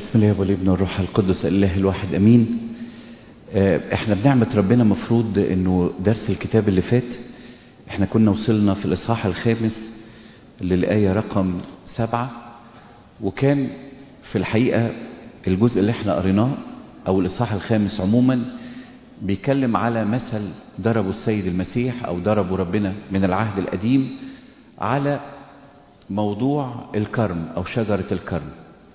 بسم الله والابن والروح القدس الله الواحد امين. احنا بنعمة ربنا مفروض انه درس الكتاب اللي فات احنا كنا وصلنا في الاصحاح الخامس للآية رقم 7، وكان في الحقيقة الجزء اللي احنا قريناه او الاصحاح الخامس عموما بيتكلم على مثل ضربه السيد المسيح او ضربه ربنا من العهد القديم على موضوع الكرم او شجرة الكرم،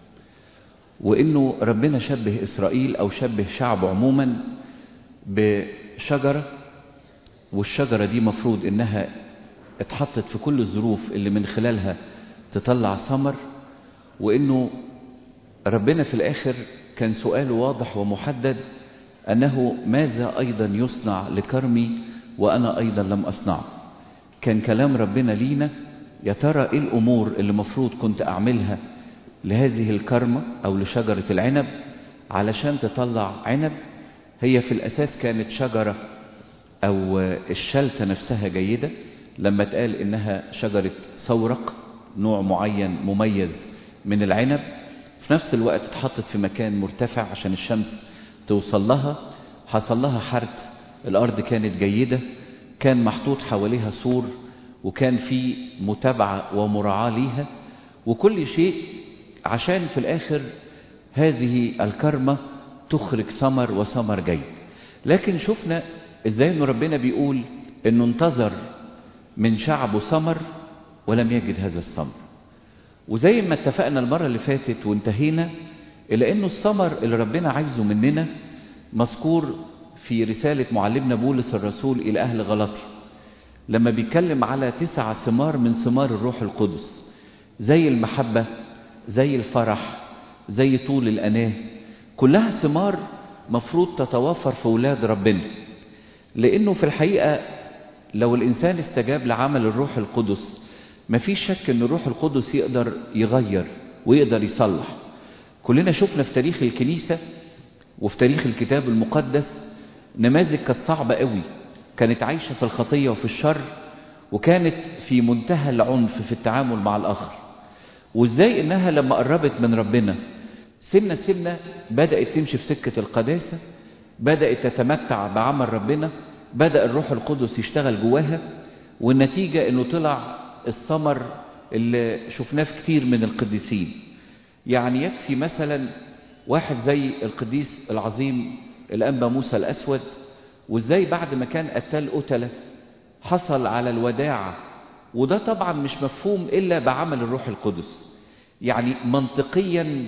وانه ربنا شبه اسرائيل او شبه شعب عموما بشجرة، والشجرة دي مفروض انها اتحطت في كل الظروف اللي من خلالها تطلع ثمر، وانه ربنا في الاخر كان سؤاله واضح ومحدد انه ماذا ايضا يصنع لكرمي وانا ايضا لم اصنعه. كان كلام ربنا لينا يا ترى ايه الامور اللي مفروض كنت اعملها لهذه الكرمة او لشجرة العنب علشان تطلع عنب. هي في الاساس كانت شجرة او الشلتة نفسها جيدة، لما اتقال انها شجرة سورق نوع معين مميز من العنب، في نفس الوقت اتحطت في مكان مرتفع عشان الشمس توصل لها، حصل لها حرث، الارض كانت جيدة، كان محطوط حواليها سور، وكان في متابعة ومراعاة ليها وكل شيء عشان في الاخر هذه الكرمة تخرج ثمر وثمر جيد. لكن شفنا ازاي ان ربنا بيقول انه انتظر من شعبه ثمر ولم يجد هذا الثمر، وزي ما اتفقنا المرة اللي فاتت وانتهينا الى انه الثمر اللي ربنا عايزه مننا مذكور في رسالة معلمنا بولس الرسول الى اهل غلاطيا، لما بيتكلم على 9 ثمار من ثمار الروح القدس، زي المحبة، زي الفرح، زي طول الأناة، كلها ثمار مفروض تتوافر في أولاد ربنا. لأنه في الحقيقة لو الإنسان استجاب لعمل الروح القدس مفيش شك أن الروح القدس يقدر يغير ويقدر يصلح. كلنا شفنا في تاريخ الكنيسة وفي تاريخ الكتاب المقدس نماذج كانت صعبة قوي، كانت عايشة في الخطية وفي الشر، وكانت في منتهى العنف في التعامل مع الآخر، وازاي انها لما قربت من ربنا سنة سنة بدأت تمشي في سكة القداسة، بدأت تتمتع بعمل ربنا، بدأ الروح القدس يشتغل جواها، والنتيجة انه طلع الثمر اللي شفناه في كتير من القديسين. يعني يكفي مثلا واحد زي القديس العظيم الأنبا موسى الأسود، وازاي بعد ما كان قتال قتلة حصل على الوداعة، وده طبعا مش مفهوم إلا بعمل الروح القدس. يعني منطقيا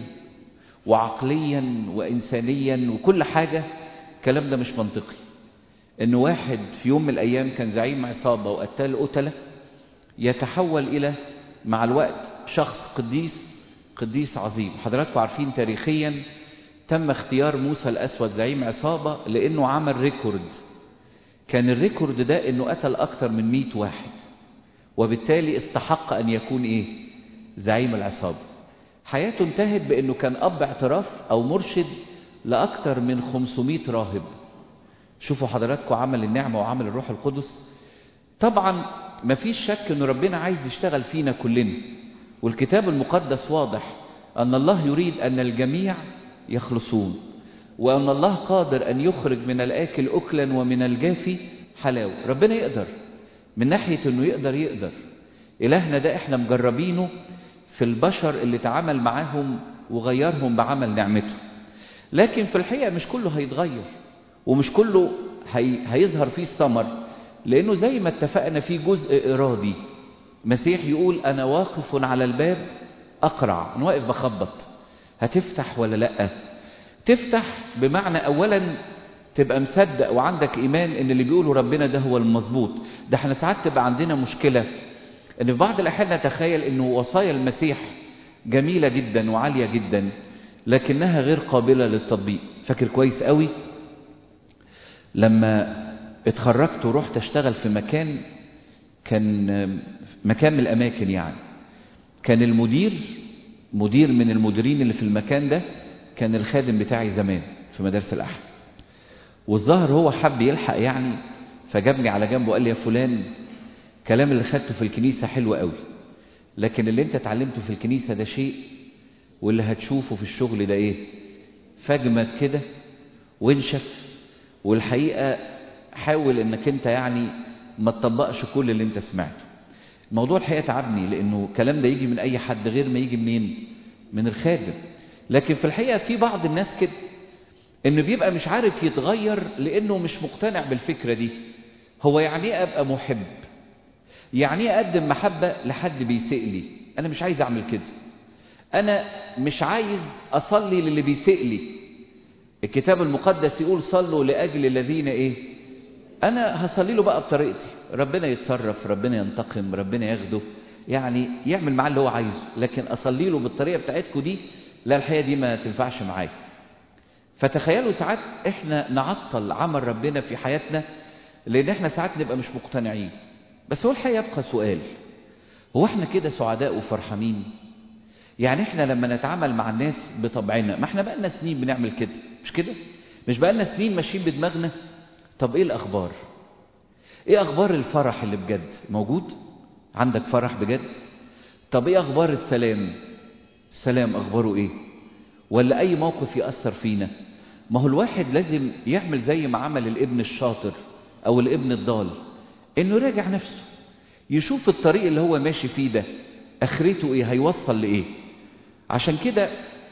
وعقليا وإنسانيا وكل حاجة الكلام ده مش منطقي، إن واحد في يوم من الأيام كان زعيم عصابة وقتال قتلة يتحول إلى مع الوقت شخص قديس عظيم. حضراتكم عارفين تاريخيا تم اختيار موسى الأسود زعيم عصابة لأنه عمل ريكورد، كان الريكورد ده إنه قتل أكتر من 100 واحد، وبالتالي استحق أن يكون إيه؟ زعيم العصابة. حياته انتهت بأنه كان أب اعتراف أو مرشد لأكثر من 500 راهب. شوفوا حضراتكم عمل النعمة وعمل الروح القدس. طبعا مفيش شك أن ربنا عايز يشتغل فينا كلنا، والكتاب المقدس واضح أن الله يريد أن الجميع يخلصون، وأن الله قادر أن يخرج من الآكل أكلا ومن الجافي حلاوة. ربنا يقدر من ناحية أنه يقدر. إلهنا ده إحنا مجربينه في البشر اللي تعامل معاهم وغيرهم بعمل نعمته، لكن في الحقيقة مش كله هيتغير ومش كله هيظهر فيه الثمر، لأنه زي ما اتفقنا في جزء إرادي. مسيح يقول أنا واقف على الباب أقرع، أنا واقف بخبط، هتفتح ولا لأ؟ تفتح بمعنى أولا تبقى مصدق وعندك إيمان إن اللي بيقوله ربنا ده هو المظبوط. ده احنا ساعات تبقى عندنا مشكلة إن في بعض الأحيان نتخيل إنه وصايا المسيح جميلة جدا وعالية جدا لكنها غير قابلة للتطبيق. فاكر كويس قوي لما اتخرجت ورحت اشتغل في مكان، كان مكان من الأماكن، يعني كان مدير من المديرين اللي في المكان ده كان الخادم بتاعي زمان في مدارس الأحد، والظاهر هو حب يلحق يعني، فجابني على جنبه وقال لي يا فلان كلام اللي خدته في الكنيسة حلو قوي، لكن اللي انت اتعلمته في الكنيسة ده شيء واللي هتشوفه في الشغل ده ايه؟ فجمد كده وانشف. والحقيقة حاول انك انت يعني ما تطبقش كل اللي انت سمعته. الموضوع الحقيقة تعبني، لانه الكلام ده يجي من اي حد غير ما يجي منين؟ من الخادم. لكن في الحقيقة في بعض الناس كده، انه بيبقى مش عارف يتغير لانه مش مقتنع بالفكرة دي. هو يعني ايه ابقى محب؟ يعني ايه اقدم محبة لحد بيسيء لي؟ انا مش عايز اعمل كده. انا مش عايز اصلي للي بيسيء لي. الكتاب المقدس يقول صلوا لاجل الذين ايه؟ انا هصلي له بقى بطريقتي، ربنا يتصرف، ربنا ينتقم، ربنا ياخده، يعني يعمل معاه اللي هو عايزه. لكن اصلي له بالطريقه بتاعتكم دي، لا، الحقيقه دي ما تنفعش معايا. فتخيلوا ساعات احنا نعطل عمل ربنا في حياتنا لان احنا ساعات نبقى مش مقتنعين. بس هو الحقيقه يبقى سؤال، هو احنا كده سعداء وفرحانين؟ يعني احنا لما نتعامل مع الناس بطبعنا، ما احنا بقالنا سنين بنعمل كده، مش كده؟ مش بقالنا سنين ماشيين بدماغنا؟ طب ايه الاخبار؟ ايه اخبار الفرح اللي بجد موجود؟ عندك فرح بجد؟ طب ايه اخبار السلام؟ السلام اخباره ايه؟ ولا اي موقف يأثر فينا؟ ما هو الواحد لازم يعمل زي ما عمل الابن الشاطر او الابن الضال، انه يراجع نفسه، يشوف الطريق اللي هو ماشي فيه ده اخرته ايه، هيوصل لايه. عشان كده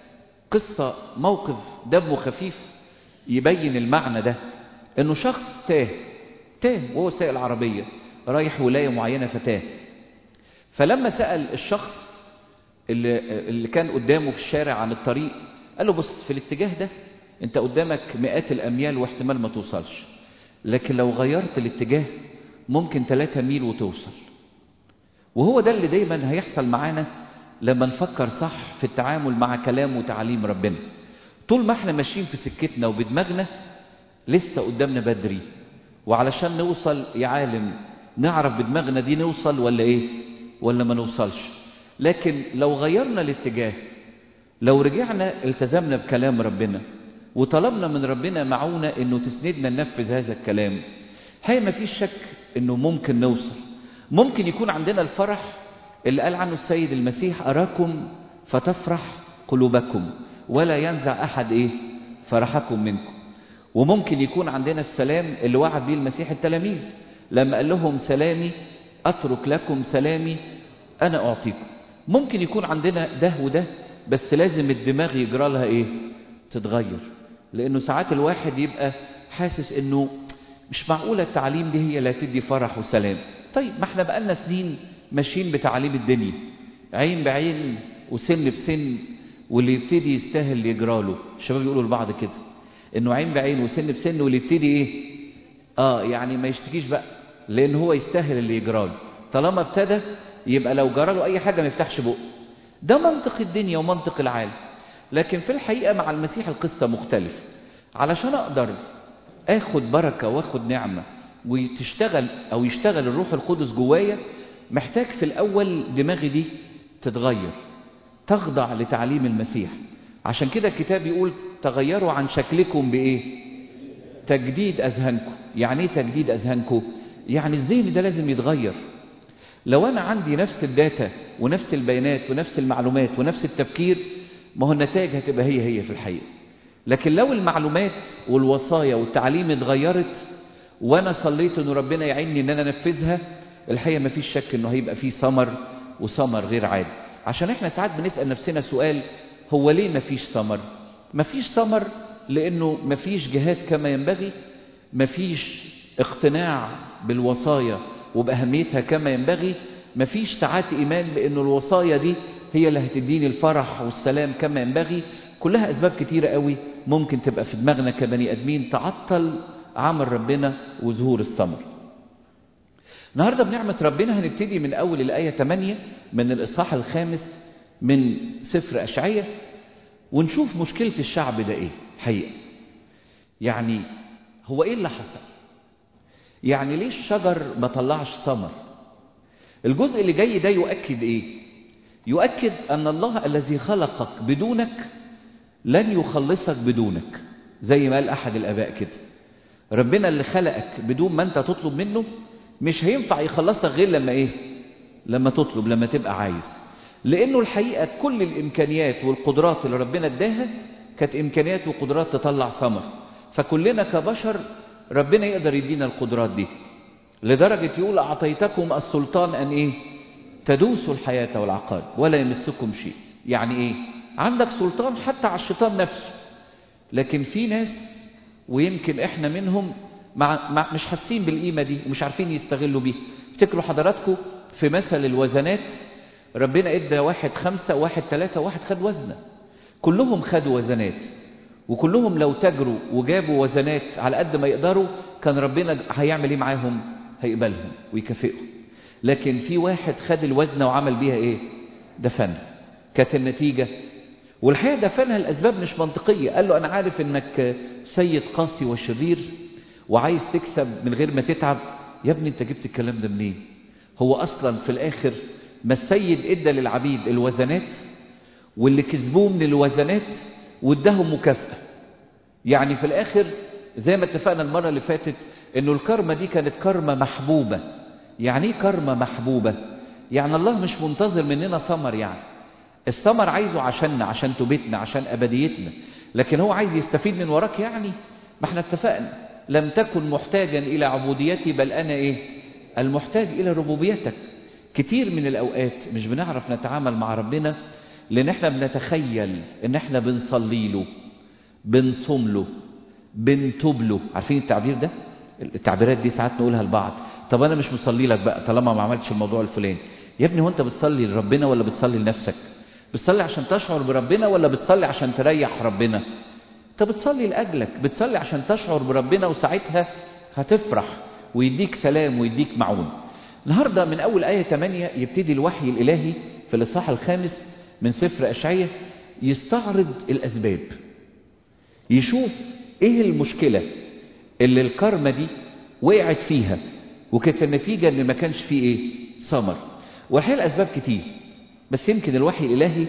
قصة موقف دمه خفيف يبين المعنى ده. انه شخص تاه وهو سائق العربية رايح ولاية معينة فتاه. فلما سأل الشخص اللي كان قدامه في الشارع عن الطريق، قال له بص، في الاتجاه ده انت قدامك مئات الاميال واحتمال ما توصلش، لكن لو غيرت الاتجاه ممكن 3 ميل وتوصل. وهو ده اللي دايما هيحصل معانا لما نفكر صح في التعامل مع كلام وتعليم ربنا. طول ما احنا ماشيين في سكتنا وبدماغنا لسه قدامنا بدري، وعلشان نوصل يا عالم نعرف بدماغنا دي نوصل ولا ايه ولا ما نوصلش. لكن لو غيرنا الاتجاه، لو رجعنا التزمنا بكلام ربنا وطلبنا من ربنا معونة انه تسندنا ننفذ هذا الكلام، هي ما فيش شك انه ممكن نوصل. ممكن يكون عندنا الفرح اللي قال عنه السيد المسيح أراكم فتفرح قلوبكم ولا ينزع أحد إيه فرحكم منكم. وممكن يكون عندنا السلام اللي وعد به المسيح التلاميذ لما قال لهم سلامي أترك لكم، سلامي أنا أعطيكم. ممكن يكون عندنا ده وده، بس لازم الدماغ يجرى لها إيه؟ تتغير. لأنه ساعات الواحد يبقى حاسس إنه مش معقولة التعليم دي هي اللي هتدي فرح وسلام. طيب ما احنا بقالنا سنين ماشيين بتعليم الدنيا، عين بعين وسن بسن، واللي يبتدي يستاهل يجراله. الشباب يقولوا لبعض كده انه عين بعين وسن بسن، واللي يبتدي ايه يعني ما يشتكيش بقى، لان هو يستاهل اللي يجراله. طالما ابتدى يبقى لو جراله اي حاجه ما يفتحش بقه. ده منطق الدنيا ومنطق العالم. لكن في الحقيقه مع المسيح القصه مختلفه. علشان اقدر اخد بركه واخد نعمه وتشتغل او يشتغل الروح القدس جوايا، محتاج في الاول دماغي دي تتغير، تخضع لتعليم المسيح. عشان كده الكتاب يقول تغيروا عن شكلكم بايه؟ تجديد اذهانكم. يعني ايه تجديد اذهانكم؟ يعني الذهن ده لازم يتغير. لو انا عندي نفس الداتا ونفس البيانات ونفس المعلومات ونفس التفكير، ما هو النتائج هتبقى هي في الحقيقه. لكن لو المعلومات والوصايا والتعليم اتغيرت وانا صليت ان ربنا يعيني ان انا انفذها، الحقيقه ما فيش شك انه هيبقى فيه ثمر، وثمر غير عادي. عشان احنا ساعات بنسال نفسنا سؤال، هو ليه ما فيش ثمر؟ ما فيش ثمر لانه ما فيش جهاد كما ينبغي، ما فيش اقتناع بالوصايا وباهميتها كما ينبغي، ما فيش ساعات ايمان بانه الوصايا دي هي اللي هتديني الفرح والسلام كما ينبغي. كلها اسباب كتيره قوي ممكن تبقى في دماغنا كبني ادمين تعطل عمل ربنا وظهور الثمر. النهارده بنعمه ربنا هنبتدي من اول الايه 8 من الاصحاح 5 من سفر اشعياء، ونشوف مشكله الشعب ده ايه حقيقه. يعني هو ايه اللي حصل؟ يعني ليه الشجر ما طلعش ثمر؟ الجزء اللي جاي ده يؤكد ايه؟ يؤكد ان الله الذي خلقك بدونك لن يخلصك بدونك. زي ما قال احد الاباء كده، ربنا اللي خلقك بدون ما انت تطلب منه مش هينفع يخلصك غير لما ايه؟ لما تطلب، لما تبقى عايز. لأنه الحقيقة كل الإمكانيات والقدرات اللي ربنا اداها كانت إمكانيات وقدرات تطلع ثمر، فكلنا كبشر ربنا يقدر يدينا القدرات دي، لدرجة يقول أعطيتكم السلطان أن إيه؟ تدوسوا الحياة والعقارب ولا يمسكم شيء. يعني إيه؟ عندك سلطان حتى على الشيطان نفسه. لكن في ناس ويمكن إحنا منهم مش حاسين بالقيمة دي ومش عارفين يستغلوا بيها. افتكروا حضراتكم في مثل الوزنات، ربنا ادى 1 5 1 3 1 خد وزنة، كلهم خدوا وزنات، وكلهم لو تجروا وجابوا وزنات على قد ما يقدروا كان ربنا هيعمل ايه معاهم؟ هيقبلهم ويكافئهم. لكن في واحد خد الوزنة وعمل بيها ايه؟ دفنها. كانت النتيجة، والحقيقة دفنها الأسباب مش منطقية. قال له أنا عارف إنك سيد قاسي وشرير وعايز تكسب من غير ما تتعب. يا ابني أنت جبت الكلام ده منين؟ هو أصلا في الآخر ما السيد إدى للعبيد الوزنات واللي كسبوه من الوزنات واداهم مكافأة. يعني في الآخر زي ما اتفقنا المرة اللي فاتت إنه الكرمة دي كانت كرمة محبوبة. يعني ايه كرمة محبوبة؟ يعني الله مش منتظر مننا ثمر، يعني الثمر عايزه عشاننا، عشان توبتنا، عشان أبديتنا، لكن هو عايز يستفيد من وراك. يعني ما احنا اتفقنا لم تكن محتاجا إلى عبوديتي بل أنا إيه؟ المحتاج إلى ربوبيتك. كتير من الأوقات مش بنعرف نتعامل مع ربنا لأن احنا بنتخيل ان احنا بنصلي له، بنصوم له، بنتوب له. عارفين التعبير ده؟ التعبيرات دي ساعات نقولها لبعض. طب أنا مش مصلي لك بقى طالما ما عملتش الموضوع الفلاني. يا ابني هو أنت بتصلي لربنا ولا بتصلي لنفسك؟ بتصلي عشان تشعر بربنا ولا بتصلي عشان تريح ربنا؟ أنت بتصلي لأجلك، بتصلي عشان تشعر بربنا وساعتها هتفرح ويديك سلام ويديك معون. النهاردة من أول آية 8 يبتدي الوحي الإلهي في الإصحاح 5 من سفر أشعياء يستعرض الأسباب، يشوف إيه المشكلة اللي الكرمة دي وقعت فيها وكانت النتيجة إن ما كانش فيه إيه؟ ثمر. والحقيقة الأسباب كتير، بس يمكن الوحي الإلهي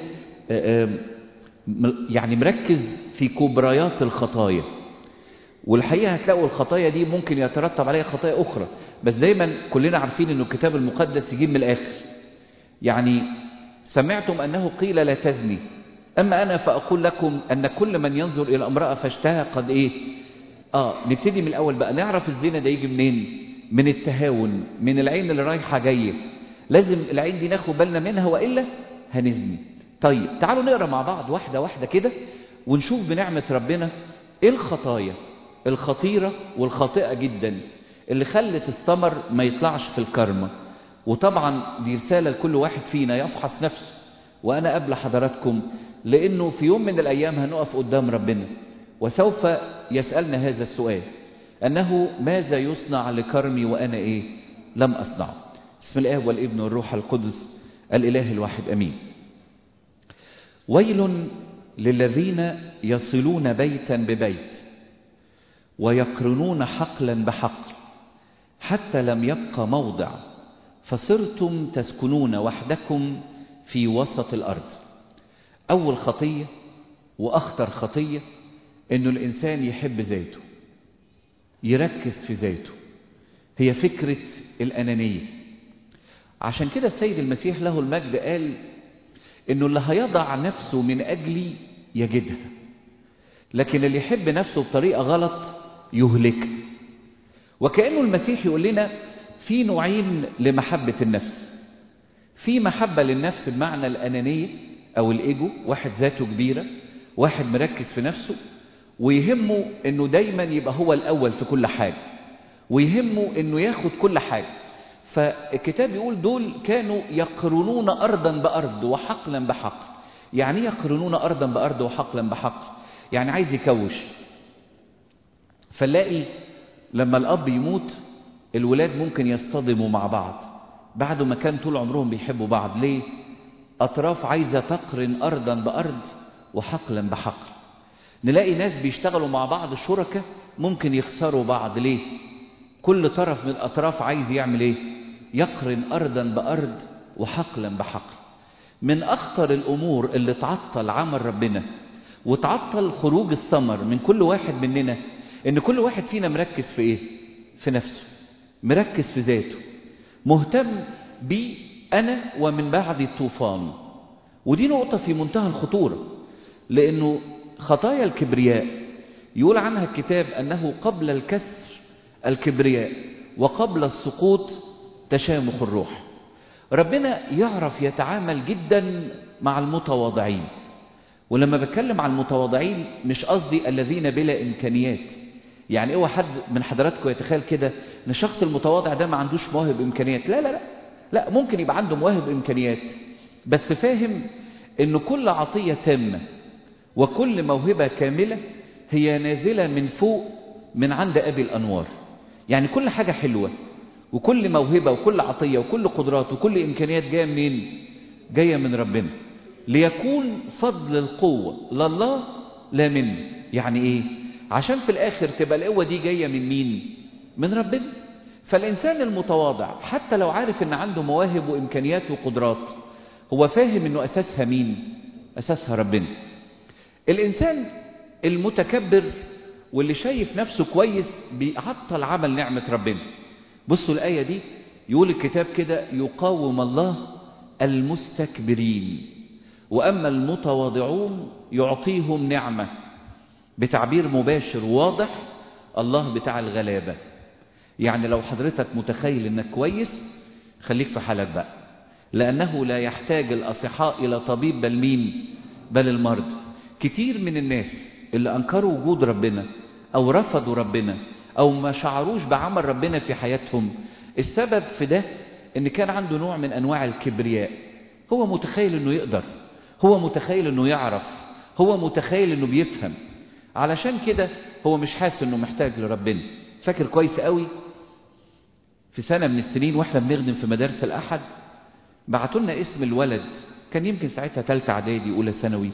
يعني مركز في كبريات الخطايا. والحقيقة هتلاقوا الخطايا دي ممكن يترتب عليها خطايا أخرى، بس دايما كلنا عارفين إنه الكتاب المقدس يجيب من الآخر. يعني سمعتم أنه قيل لا تزني، أما أنا فأقول لكم أن كل من ينظر إلى امرأة فاشتهى قد إيه؟ نبتدي من الأول بقى. نعرف الزنا ده يجي منين؟ من التهاون، من العين اللي رايحة جاية. لازم العين دي ناخد بالنا منها وإلا هنزني. طيب تعالوا نقرأ مع بعض واحدة واحدة كده ونشوف بنعمة ربنا إيه الخطايا الخطيرة والخاطئة جدا اللي خلت الثمر ما يطلعش في الكرمة. وطبعا دي رسالة لكل واحد فينا يفحص نفسه، وأنا قبل حضراتكم، لأنه في يوم من الأيام هنقف قدام ربنا وسوف يسألنا هذا السؤال، أنه ماذا يصنع لكرمي وأنا إيه؟ لم أصنعه. بسم الله والابن والروح القدس الإله الواحد أمين. ويل للذين يصلون بيتا ببيت ويقرنون حقلا بحقل حتى لم يبقى موضع، فصرتم تسكنون وحدكم في وسط الأرض. أول خطية وأخطر خطية إنه الإنسان يحب ذاته، يركز في ذاته، هي فكرة الأنانية. عشان كده السيد المسيح له المجد قال إنه اللي هيضع نفسه من أجلي يجدها، لكن اللي يحب نفسه بطريقة غلط يهلك. وكأنه المسيح يقول لنا في نوعين لمحبة النفس. في محبة للنفس بمعنى الأنانية أو الإيجو، واحد ذاته كبيرة، واحد مركز في نفسه ويهمه إنه دايما يبقى هو الأول في كل حاجة، ويهمه إنه ياخد كل حاجة. فالكتاب يقول دول كانوا يقرنون أرضا بأرض وحقلا بحقل. يعني يقرنون أرضا بأرض وحقلا بحقل، يعني عايز يكوش. فنلاقي لما الأب يموت الولاد ممكن يصطدموا مع بعض بعد ما كان طول عمرهم بيحبوا بعض. ليه؟ أطراف عايزة تقرن أرضا بأرض وحقلا بحقل. نلاقي ناس بيشتغلوا مع بعض شركة ممكن يخسروا بعض. ليه؟ كل طرف من الأطراف عايز يعمل إيه؟ يقرن أرضا بأرض وحقلا بحقل. من أخطر الأمور اللي تعطل عمل ربنا وتعطل خروج الثمر من كل واحد مننا إن كل واحد فينا مركز في إيه؟ في نفسه، مركز في ذاته، مهتم بي أنا ومن بعد الطوفان. ودي نقطة في منتهى الخطورة، لأنه خطايا الكبرياء يقول عنها الكتاب أنه قبل الكسر الكبرياء وقبل السقوط تشامخ الروح. ربنا يعرف يتعامل جدا مع المتواضعين، ولما بتكلم عن المتواضعين مش قصدي الذين بلا إمكانيات. يعني اوعى حد من حضراتكم يتخيل كده ان الشخص المتواضع ده ما عندوش مواهب إمكانيات. لا لا لا لا، ممكن يبقى عنده مواهب إمكانيات، بس فاهم ان كل عطية تامة وكل موهبة كاملة هي نازلة من فوق من عند أبي الأنوار. يعني كل حاجة حلوة وكل موهبة وكل عطية وكل قدرات وكل إمكانيات جاية منين؟ جاية من ربنا، ليكون فضل القوة لله لا منه. يعني إيه؟ عشان في الآخر تبقى القوة دي جاية من مين؟ من ربنا. فالإنسان المتواضع حتى لو عارف إن عنده مواهب وإمكانيات وقدرات، هو فاهم إنه أساسها مين؟ أساسها ربنا. الإنسان المتكبر واللي شايف نفسه كويس بيعطل عمل نعمة ربنا. بصوا الآية دي، يقول الكتاب كده: يقاوم الله المستكبرين وأما المتواضعون يعطيهم نعمة. بتعبير مباشر واضح، الله بتاع الغلابة. يعني لو حضرتك متخيل انك كويس، خليك في حالك بقى، لأنه لا يحتاج الأصحاء إلى طبيب بل مين؟ بل المرض. كتير من الناس اللي أنكروا وجود ربنا أو رفضوا ربنا أو ما شعروش بعمل ربنا في حياتهم، السبب في ده إن كان عنده نوع من أنواع الكبرياء. هو متخيل إنه يقدر، هو متخيل إنه يعرف، هو متخيل إنه بيفهم. علشان كده هو مش حاسس إنه محتاج لربنا. فاكر كويس قوي في سنة من السنين وإحنا بنخدم في مدارس الأحد، بعتوا لنا اسم الولد، كان يمكن ساعتها ثالثه إعدادي أولى ثانوي،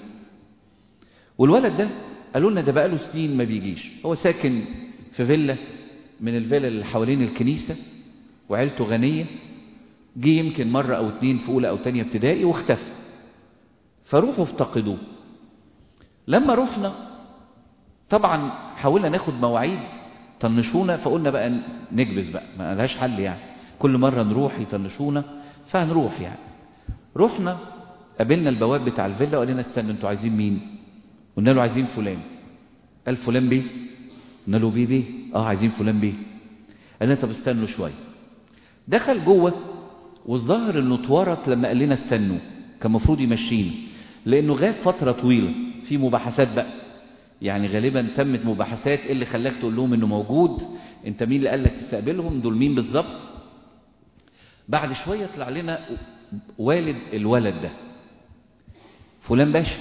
والولد ده قالوا لنا ده بقاله سنين ما بيجيش. هو ساكن في فيلا من الفيلا اللي حوالين الكنيسة وعيلته غنية، جه يمكن مرة أو اتنين في أولى أو تانية ابتدائي واختفى، فروحوا افتقدوه. لما رحنا طبعا حاولنا ناخد مواعيد طنشونا، فقلنا بقى نكبس بقى، ما لهاش حل يعني، كل مرة نروح يطنشونا فهنروح يعني. رحنا قابلنا البواب بتاع الفيلا وقال لنا: استنوا، انتوا عايزين مين؟ قلنا له: عايزين فلان. قال: فلان بيه؟ قلنا له: بيه؟ عايزين فلان بيه. قال لنا: طب استنوا شويه. دخل جوه، والظاهر انه اتورط لما قال لنا استنوا، كان المفروض يمشينا، لانه غاب فتره طويله في مباحثات بقى. يعني غالبا تمت مباحثات، ايه اللي خلاك تقول لهم انه موجود؟ انت مين اللي قال لك تستقبلهم؟ دول مين بالظبط؟ بعد شويه طلع لنا والد الولد ده، فلان باشا.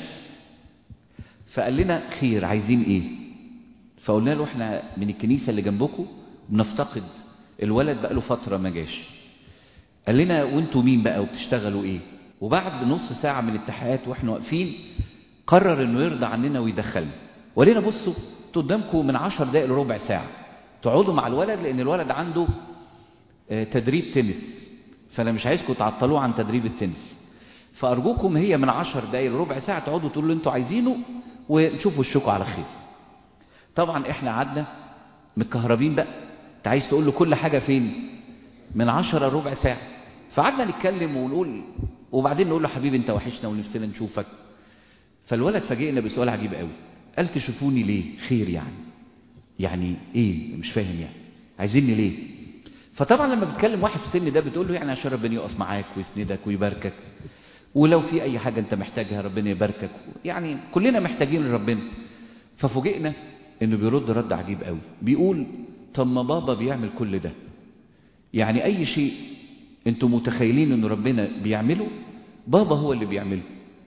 فقال لنا: خير، عايزين ايه؟ فقلنا له: احنا من الكنيسة اللي جنبكم بنفتقد الولد بقى له فترة ما جاش. قال لنا: وانتوا مين بقى وبتشتغلوا ايه؟ وبعد نص ساعة من التحقيقات واحنا واقفين قرر انه يرضى عننا ويدخلنا. ولينا: بصوا، انتوا قدامكم من 10 دقائق لربع ساعة تقعدوا مع الولد، لان الولد عنده تدريب تنس، فانا مش عايزكم تعطلوه عن تدريب التنس، فأرجوكم هي من 10 دقائق لربع ساعة تقعدوا تقولوا اللي انتوا عايزينه ونشوفوا وشكوا على خير. طبعا احنا قعدنا متكهربين بقى، انت عايز تقول له كل حاجة فين؟ من 10 لربع ساعة. فقعدنا نتكلم ونقول، وبعدين نقول له: حبيبي انت وحشنا ونفسنا نشوفك. فالولد فاجئنا بسؤال عجيب قوي، قال: تشوفوني ليه؟ خير يعني ايه؟ مش فاهم يعني عايزيني ليه؟ فطبعا لما بتكلم واحد في السن ده بتقول له يعني عشان ربنا يقف معاك ويسندك ويباركك، ولو في اي حاجة انت محتاجها ربنا يباركك، يعني كلنا محتاجين لربنا. ففوجئنا انه بيرد رد عجيب قوي، بيقول: طب ما بابا بيعمل كل ده، يعني اي شيء انتم متخيلين ان ربنا بيعمله بابا هو اللي بيعمله.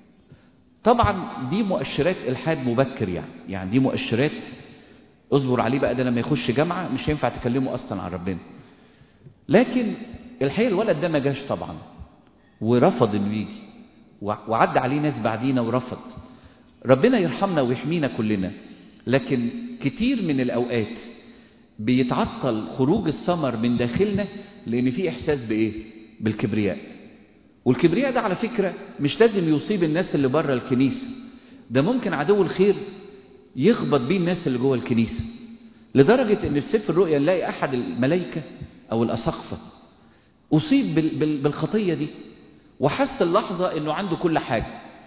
طبعا دي مؤشرات الحاد مبكر، يعني دي مؤشرات اصبر عليه بقى، ده لما يخش جامعة مش هينفع تكلمه اصلا عن ربنا. لكن الحقيقة الولد ده ما جاش طبعا، ورفض انه يجي، وعد عليه ناس بعدينا ورفض. ربنا يرحمنا ويحمينا كلنا. لكن كتير من الأوقات بيتعطل خروج الثمر من داخلنا لأن في إحساس بإيه؟ بالكبرياء. والكبرياء ده على فكرة مش لازم يصيب الناس اللي بره الكنيسة، ده ممكن عدو الخير يخبط بيه الناس اللي جوه الكنيسة، لدرجة ان في سفر الرؤيا نلاقي أحد الملائكة أو الأساقفة أصيب بالخطية دي، وحس اللحظة انه عنده كل حاجة،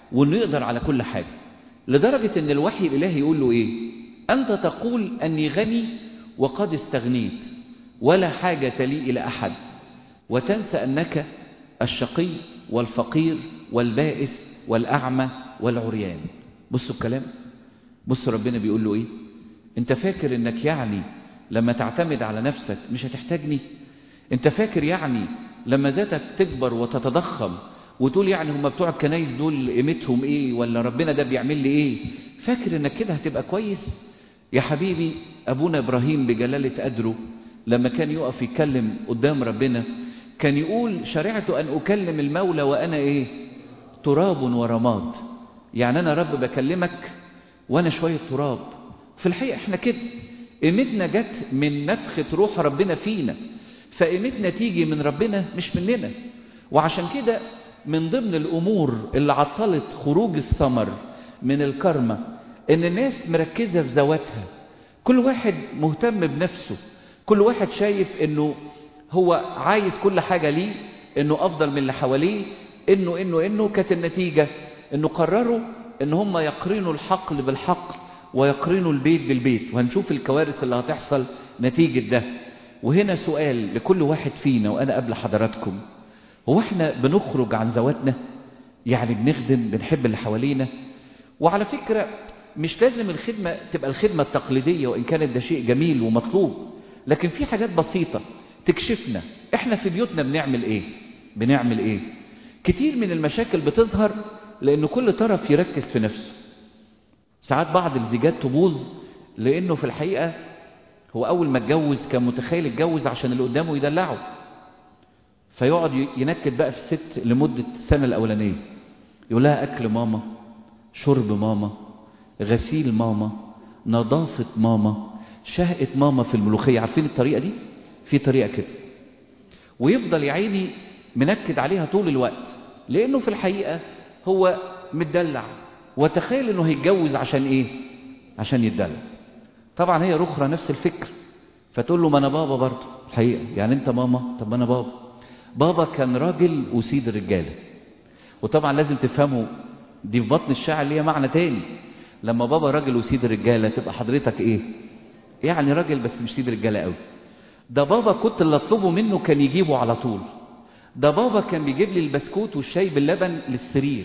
وانه يقدر على كل حاجة، لدرجة ان الوحي الالهي يقول له ايه؟ انت تقول اني غني وقد استغنيت ولا حاجة لي الى احد، وتنسى انك الشقي والفقير والبائس والاعمى والعريان. بصوا الكلام، بصوا ربنا بيقول له ايه؟ انت فاكر انك يعني لما تعتمد على نفسك مش هتحتاجني؟ انت فاكر يعني لما ذاتك تكبر وتتضخم وتقول يعني هم بتوع الكنايس دول قيمتهم ايه، ولا ربنا ده بيعمل لي ايه، فاكر انك كده هتبقى كويس؟ يا حبيبي ابونا ابراهيم بجلالة قدره لما كان يقف يتكلم قدام ربنا كان يقول شرعت ان اكلم المولى وانا ايه؟ تراب ورماد. يعني انا رب بكلمك وانا شوية تراب. في الحقيقة احنا كده قيمتنا جت من نفخة روح ربنا فينا، فقيمتنا تيجي من ربنا مش مننا. وعشان كده من ضمن الأمور اللي عطلت خروج الثمر من الكرمة إن الناس مركزة في ذواتها، كل واحد مهتم بنفسه، كل واحد شايف إنه هو عايز كل حاجة ليه، إنه أفضل من اللي حواليه، إنه كانت النتيجة إنه قرروا إن هم يقرنوا الحقل بالحقل ويقرنوا البيت بالبيت، وهنشوف الكوارث اللي هتحصل نتيجة ده. وهنا سؤال لكل واحد فينا وأنا قبل حضراتكم، هو احنا بنخرج عن ذواتنا؟ يعني بنخدم، بنحب اللي حوالينا؟ وعلى فكرة مش لازم الخدمة تبقى الخدمة التقليدية، وإن كانت ده شيء جميل ومطلوب، لكن في حاجات بسيطة تكشفنا احنا في بيوتنا بنعمل ايه. كتير من المشاكل بتظهر لأنه كل طرف يركز في نفسه. ساعات بعض الزيجات تبوظ لأنه في الحقيقة هو أول ما اتجوز كان متخيل اتجوز عشان اللي قدامه يدلعه، فيقعد ينكد بقى في الست لمدة السنة الأولانية، يقول لها أكل ماما، شرب ماما، غسيل ماما، نظافة ماما، شهقة ماما في الملوخية. عارفين الطريقة دي؟ في طريقة كده، ويفضل يعيني منكد عليها طول الوقت لأنه في الحقيقة هو متدلع، وتخيل أنه هيتجوز عشان إيه؟ عشان يتدلع. طبعا هي رخرة نفس الفكر، فتقول له ما أنا بابا برضه الحقيقة، يعني أنت ماما، طب ما أنا بابا كان راجل وسيد الرجالة. وطبعا لازم تفهموا دي في بطن الشاعر ليها معنى تاني، لما بابا راجل وسيد الرجالة تبقى حضرتك ايه؟ يعني راجل بس مش سيد الرجالة قوي. ده بابا كنت اللي اطلبه منه كان يجيبه على طول، ده بابا كان بيجيب لي البسكوت والشاي باللبن للسرير.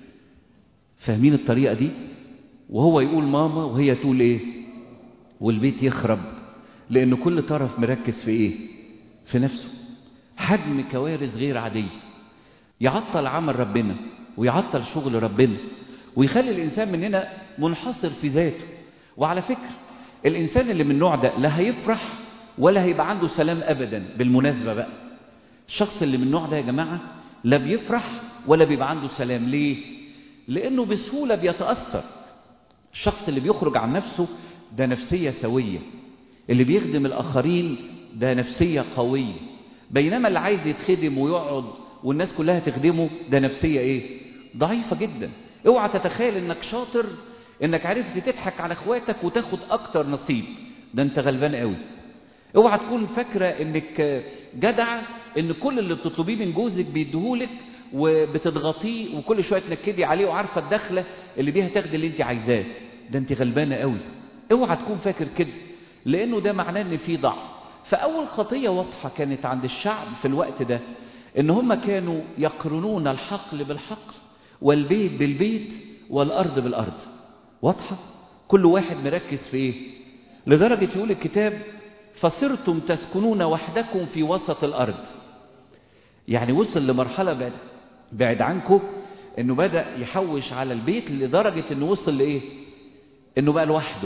فاهمين الطريقة دي؟ وهو يقول ماما وهي تقول ايه؟ والبيت يخرب لأن كل طرف مركز في ايه؟ في نفسه. حجم كوارث غير عادية يعطل عمل ربنا ويعطل شغل ربنا ويخلي الإنسان مننا منحصر في ذاته. وعلى فكرة الإنسان اللي من النوع ده لا هيفرح ولا هيبقى عنده سلام أبدا. بالمناسبة بقى الشخص اللي من النوع ده يا جماعة لا بيفرح ولا بيبقى عنده سلام. ليه؟ لأنه بسهولة بيتأثر. الشخص اللي بيخرج عن نفسه ده نفسية سوية، اللي بيخدم الآخرين ده نفسية قوية، بينما اللي عايز يتخدم ويقعد والناس كلها تخدمه ده نفسية ايه؟ ضعيفة جدا. اوعى تتخيل انك شاطر انك عرفت تضحك على اخواتك وتاخد اكتر نصيب، ده انت غلبان قوي. اوعى تكون فاكرة انك جدع ان كل اللي بتطلبيه من جوزك بيديهولك وبتضغطيه وكل شوية تنكدي عليه وعارفة الدخلة اللي بيها تاخدي اللي انت عايزاه، ده انت غلبانة قوي. اوعى تكون فاكر كده، لانه ده معناه ان في ضعف. فأول خطية واضحة كانت عند الشعب في الوقت ده إن هم كانوا يقرنون الحقل بالحقل والبيت بالبيت والأرض بالأرض. واضحة؟ كل واحد مركز في إيه؟ لدرجة يقول الكتاب فصرتم تسكنون وحدكم في وسط الأرض. يعني وصل لمرحلة بعد عنكم إنه بدأ يحوش على البيت لدرجة إنه وصل لإيه؟ إنه بقى لوحده.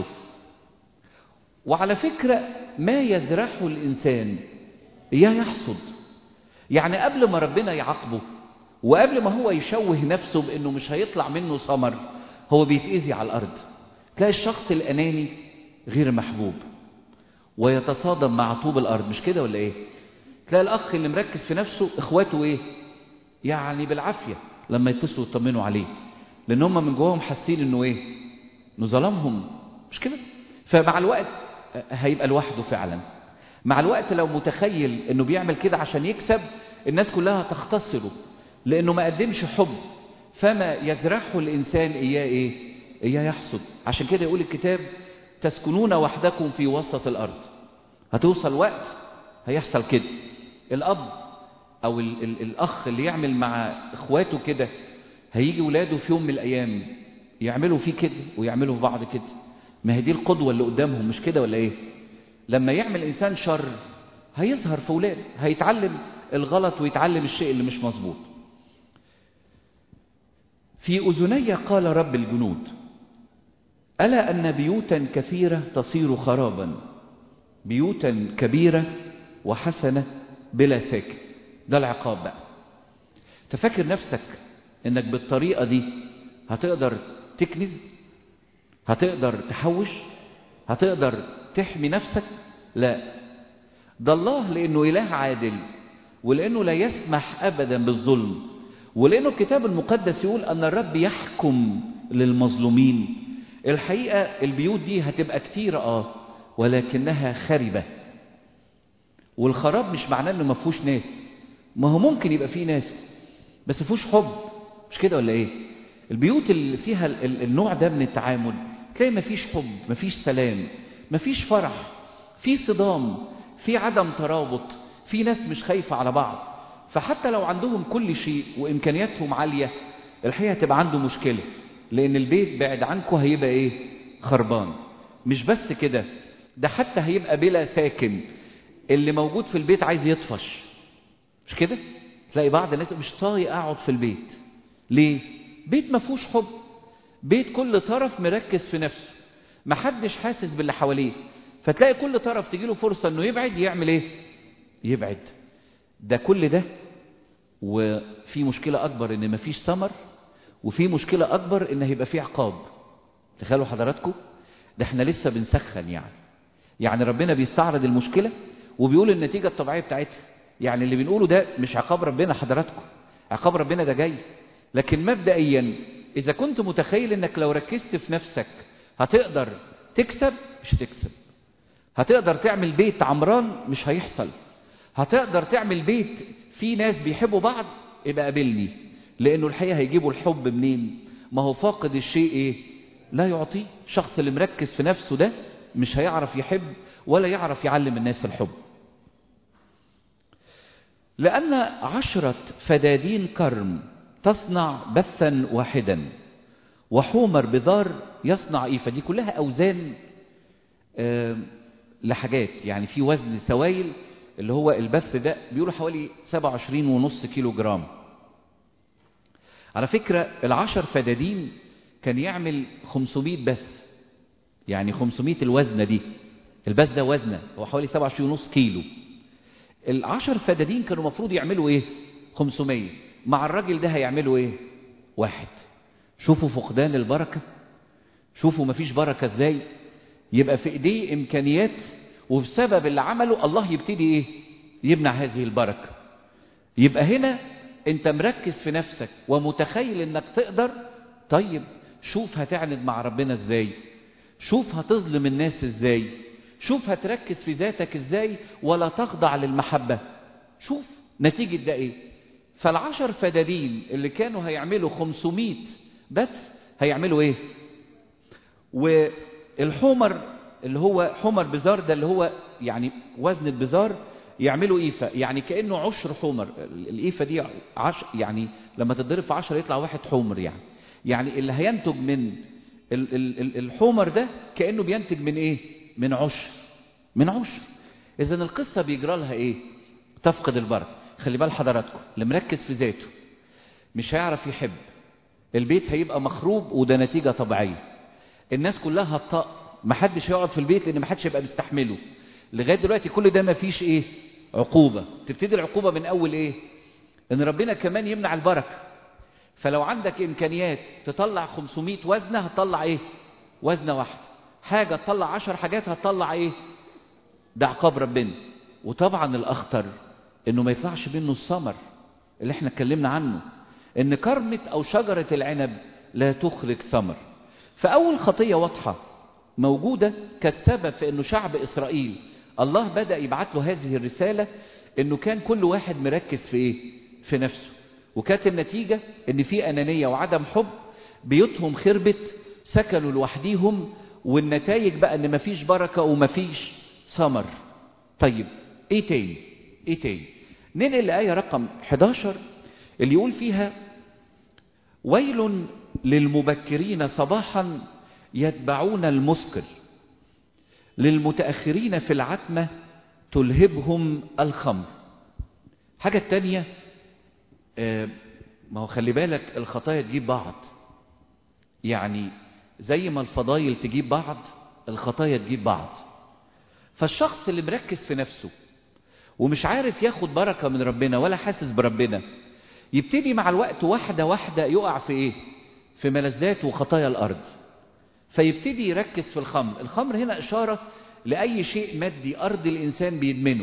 وعلى فكرة ما يزرعه الإنسان إياه يحصد. يعني قبل ما ربنا يعاقبه وقبل ما هو يشوه نفسه بأنه مش هيطلع منه ثمر هو بيتأذي على الأرض. تلاقي الشخص الأناني غير محبوب ويتصادم مع طوب الأرض، مش كده ولا إيه؟ تلاقي الأخ اللي مركز في نفسه إخواته إيه؟ يعني بالعافية لما يتصلوا يطمنوا عليه، لأن هم من جواهم حاسين إنه إيه؟ إنه ظلمهم، مش كده؟ فمع الوقت هيبقى لوحده فعلا. مع الوقت لو متخيل انه بيعمل كده عشان يكسب الناس كلها تختصره لانه ما قدمش حب، فما يزرعه الإنسان إياه إيه؟ إياه يحصد. عشان كده يقول الكتاب تسكنون وحدكم في وسط الأرض. هتوصل وقت هيحصل كده. الأب أو الأخ اللي يعمل مع إخواته كده، هيجي ولاده في يوم من الأيام يعملوا فيه كده ويعملوا في بعض كده. ما هي دي القدوة اللي قدامهم، مش كده ولا إيه؟ لما يعمل إنسان شر هيظهر في ولاده، هيتعلم الغلط ويتعلم الشيء اللي مش مظبوط. في أذني قال رب الجنود ألا أن بيوتا كثيرة تصير خرابا، بيوتا كبيرة وحسنة بلا ساكن. ده العقاب بقى. تفكر نفسك انك بالطريقة دي هتقدر تكنز، هتقدر تحوش، هتقدر تحمي نفسك؟ لا. ده الله لأنه إله عادل، ولأنه لا يسمح أبدا بالظلم، ولأنه الكتاب المقدس يقول أن الرب يحكم للمظلومين. الحقيقة البيوت دي هتبقى كتيرة ولكنها خربة. والخراب مش معناه انه ما فيهوش ناس، ما هو ممكن يبقى فيه ناس بس ما فيهوش حب، مش كده ولا ايه؟ البيوت اللي فيها النوع ده من التعامل تلاقي ما فيش حب، ما فيش سلام، ما فيش فرح، في صدام، في عدم ترابط، في ناس مش خايفة على بعض. فحتى لو عندهم كل شيء وإمكانياتهم عالية، الحقيقة هتبقى عنده مشكلة، لأن البيت بعد عنكم هيبقى إيه؟ خربان. مش بس كده، ده حتى هيبقى بلا ساكن. اللي موجود في البيت عايز يطفش، مش كده؟ تلاقي بعض الناس مش طايق أقعد في البيت. ليه؟ بيت ما فيهوش حب، بيت كل طرف مركز في نفسه، محدش حاسس باللي حواليه. فتلاقي كل طرف تجيله فرصة انه يبعد، يعمل ايه؟ يبعد. ده كل ده وفي مشكلة اكبر ان مفيش ثمر، وفي مشكلة اكبر ان هيبقى في عقاب. تخيلوا حضراتكم، ده احنا لسه بنسخن يعني ربنا بيستعرض المشكلة وبيقول النتيجة الطبيعية بتاعتها. يعني اللي بنقوله ده مش عقاب ربنا حضراتكم، عقاب ربنا ده جاي. لكن مبدئيا إذا كنت متخيل إنك لو ركزت في نفسك هتقدر تكسب، مش هتكسب. هتقدر تعمل بيت عمران، مش هيحصل. هتقدر تعمل بيت فيه ناس بيحبوا بعض، يبقى قابلني. لأنه الحقيقة هيجيبوا الحب منين؟ ما هو فاقد الشيء إيه؟ لا يعطيه. الشخص اللي مركز في نفسه ده مش هيعرف يحب ولا يعرف يعلم الناس الحب. لأن 10 فدادين كرم تصنع بثا واحدا، وحومر بذار يصنع إيفة. دي كلها أوزان لحاجات، يعني في وزن سوائل اللي هو البث ده بيقولوا حوالي 27.5 كيلو جرام. على فكرة 10 فدادين كان يعمل 500 بث، يعني 500 الوزنة دي. البث ده وزنه هو حوالي 27.5 كيلو. 10 فدادين كانوا مفروض يعملوا ايه؟ 500. مع الراجل ده هيعملوا ايه؟ 1. شوفوا فقدان البركة، شوفوا مفيش بركة ازاي. يبقى في ايديه امكانيات، وبسبب اللي عمله الله يبتدي ايه؟ يمنع هذه البركة. يبقى هنا انت مركز في نفسك ومتخيل انك تقدر. طيب شوف هتعند مع ربنا ازاي، شوف هتظلم الناس ازاي، شوف هتركز في ذاتك ازاي ولا تخضع للمحبة. شوف نتيجة ده ايه. فال10 فدادين اللي كانوا هيعملوا 500 بس هيعملوا ايه؟ والحمر اللي هو حمر بزار ده اللي هو يعني وزن البزار يعملوا إيفة، يعني كأنه 10 حمر. الإيفة دي يعني لما تضرب في 10 يطلع 1 حمر. يعني اللي هينتج من الحمر ده كأنه بينتج من ايه؟ من 10. من 10. إذا القصة بيجرى لها ايه؟ تفقد البركة. خلي بال حضراتكم، اللي مركز في ذاته مش هيعرف يحب. البيت هيبقى مخروب، وده نتيجة طبيعية. الناس كلها هتطق، محدش هيقعد في البيت لأن محدش هيبقى بيستحمله. لغاية دلوقتي كل ده مفيش ايه؟ عقوبة. تبتدي العقوبة من أول ايه؟ إن ربنا كمان يمنع البركة. فلو عندك إمكانيات تطلع 500 وزنة هتطلع ايه؟ وزنة واحدة. حاجة تطلع 10 حاجات هتطلع ايه؟ ده عقاب ربنا. وطبعا الأخطر إنه ما يطلعش منه الثمر اللي احنا اتكلمنا عنه، إن كرمة أو شجرة العنب لا تخرج ثمر. فأول خطية واضحة موجودة كانت سبب في إنه شعب إسرائيل الله بدأ يبعت له هذه الرسالة، إنه كان كل واحد مركز في إيه؟ في نفسه. وكانت النتيجة ان في انانية وعدم حب، بيوتهم خربت، سكنوا لوحديهم، والنتائج بقى ان مفيش بركة ومفيش ثمر. طيب ايه تاني؟ ننقل لآية رقم 11 اللي يقول فيها: ويل للمبكرين صباحا يتبعون المسكر، للمتأخرين في العتمة تلهبهم الخمر. حاجة تانية، ما هو خلي بالك الخطايا تجيب بعض، يعني زي ما الفضايل تجيب بعض الخطايا تجيب بعض. فالشخص اللي مركز في نفسه ومش عارف ياخد بركة من ربنا ولا حاسس بربنا، يبتدي مع الوقت واحدة واحدة يقع في ايه؟ في ملذات وخطايا الأرض. فيبتدي يركز في الخمر. الخمر هنا إشارة لأي شيء مادي أرض الإنسان بيدمنه.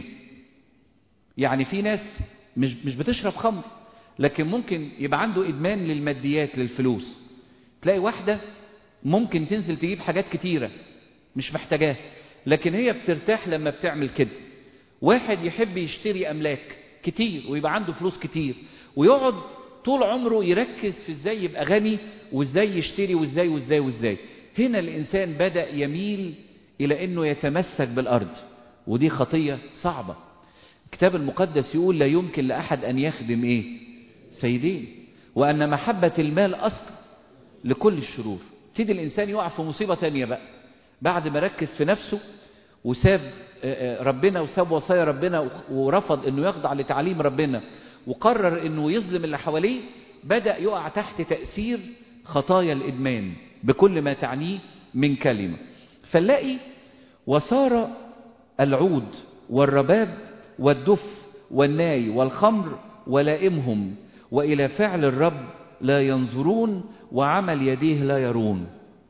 يعني في ناس مش بتشرب خمر، لكن ممكن يبقى عنده إدمان للماديات، للفلوس. تلاقي واحدة ممكن تنزل تجيب حاجات كتيرة مش محتاجاها، لكن هي بترتاح لما بتعمل كده. واحد يحب يشتري أملاك كتير ويبقى عنده فلوس كتير، ويقعد طول عمره يركز في ازاي يبقى غني وازاي يشتري وازاي. هنا الإنسان بدأ يميل إلى أنه يتمسك بالأرض، ودي خطية صعبة. الكتاب المقدس يقول: لا يمكن لأحد أن يخدم إيه؟ سيدين، وأن محبة المال أصل لكل الشرور. تيجي الإنسان يقع في مصيبة تانية بقى، بعد ما ركز في نفسه وساب ربنا وساب وصايا ربنا ورفض أنه يخضع لتعليم ربنا وقرر أنه يظلم اللي حواليه، بدأ يقع تحت تأثير خطايا الإدمان بكل ما تعنيه من كلمة. فنلاقي: وصار العود والرباب والدف والناي والخمر ولائمهم، وإلى فعل الرب لا ينظرون، وعمل يديه لا يرون.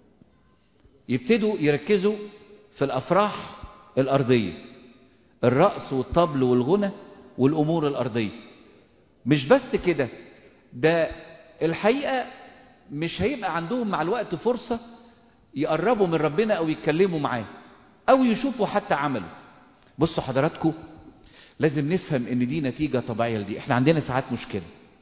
يبتدوا يركزوا في الأفراح الأرضية، الرقص والطبل والغنى والأمور الأرضية. مش بس كده، ده الحقيقة مش هيبقى عندهم مع الوقت فرصة يقربوا من ربنا أو يتكلموا معاه أو يشوفوا حتى عمله. بصوا حضراتكم، لازم نفهم ان دي نتيجة طبيعية لدي. احنا عندنا ساعات مشكلة،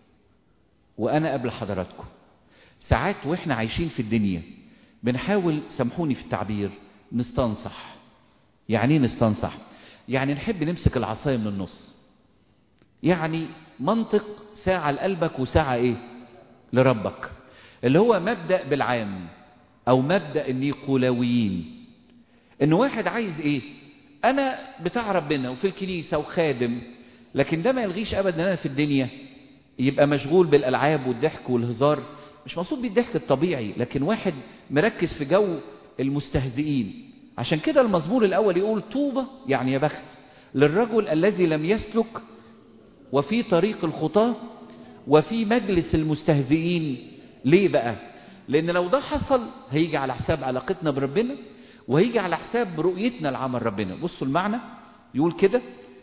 وانا قبل حضراتكم ساعات واحنا عايشين في الدنيا بنحاول، سامحوني في التعبير، نستنصح. يعني ايه نستنصح؟ يعني نحب نمسك العصاية من النص. يعني منطق ساعة لقلبك وساعة ايه؟ لربك، اللي هو مبدأ بالعام او مبدأ النيقولاويين. ان واحد عايز ايه؟ انا بتاع ربنا وفي الكنيسة وخادم، لكن ده ما يلغيش ابدا انا في الدنيا يبقى مشغول بالالعاب والضحك والهزار. مش مقصود بالضحك الطبيعي، لكن واحد مركز في جو المستهزئين. عشان كده المزمور الاول يقول: طوبى، يعني يا بخت، للرجل الذي لم يسلك وفي طريق الخطاة وفي مجلس المستهزئين. ليه بقى؟ لان لو ده حصل هيجي على حساب علاقتنا بربنا، وهيجي على حساب رؤيتنا لعمل ربنا. بصوا المعنى، يقول كده: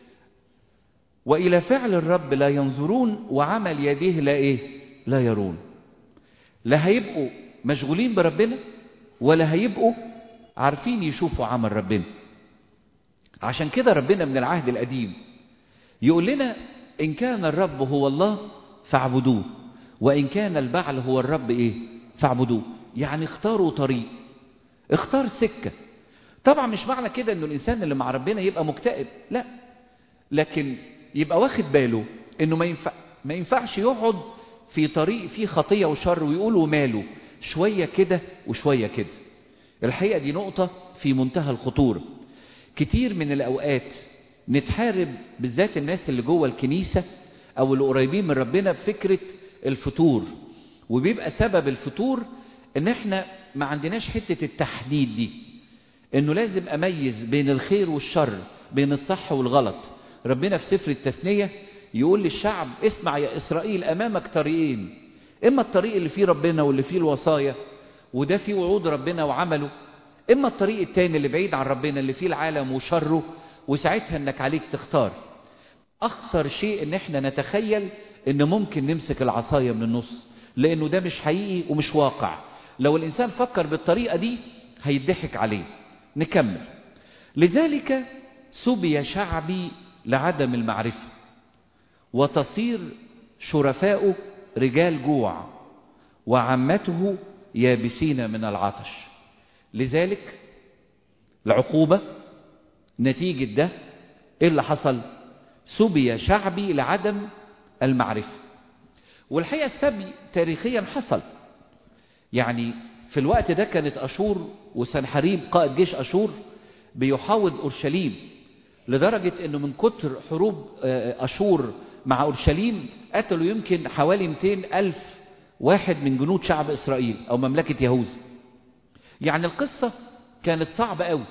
وإلى فعل الرب لا ينظرون، وعمل يديه لا ايه؟ لا يرون. لا هيبقوا مشغولين بربنا ولا هيبقوا عارفين يشوفوا عمل ربنا. عشان كده ربنا من العهد القديم يقول لنا: إن كان الرب هو الله فاعبدوه، وإن كان البعل هو الرب ايه؟ فاعبدوه. يعني اختاروا طريق، اختار سكة. طبعا مش معنى كده انه الانسان اللي مع ربنا يبقى مكتئب، لا، لكن يبقى واخد باله انه ما ينفعش يقعد في طريق فيه خطية وشر ويقول وماله، شوية كده وشوية كده. الحقيقة دي نقطة في منتهى الخطورة. كتير من الاوقات نتحارب، بالذات الناس اللي جوه الكنيسة او اللي قريبين من ربنا، بفكرة الفتور. وبيبقى سبب الفتور ان احنا ما عندناش حتة التحديد دي، انه لازم اميز بين الخير والشر، بين الصح والغلط. ربنا في سفر التثنية يقول للشعب: اسمع يا اسرائيل، امامك طريقين، اما الطريق اللي فيه ربنا واللي فيه الوصايا وده فيه وعود ربنا وعمله، اما الطريق التاني اللي بعيد عن ربنا اللي فيه العالم وشره، وساعتها انك عليك تختار. اخطر شيء ان احنا نتخيل ان ممكن نمسك العصاية من النص، لانه ده مش حقيقي ومش واقع. لو الانسان فكر بالطريقة دي هيضحك عليه. نكمل: لذلك سبي شعبي لعدم المعرفة، وتصير شرفاؤه رجال جوع وعمته يابسين من العطش. لذلك العقوبة نتيجة ده ايه اللي حصل؟ سبي شعبي لعدم المعرفة. والحقيقة السبي تاريخيا حصل، يعني في الوقت ده كانت أشور وسنحريب قائد جيش أشور بيحاوط أورشليم، لدرجة أنه من كتر حروب أشور مع أورشليم قتلوا يمكن حوالي 200,000 واحد من جنود شعب إسرائيل أو مملكة يهوذا. يعني القصة كانت صعبة قوي.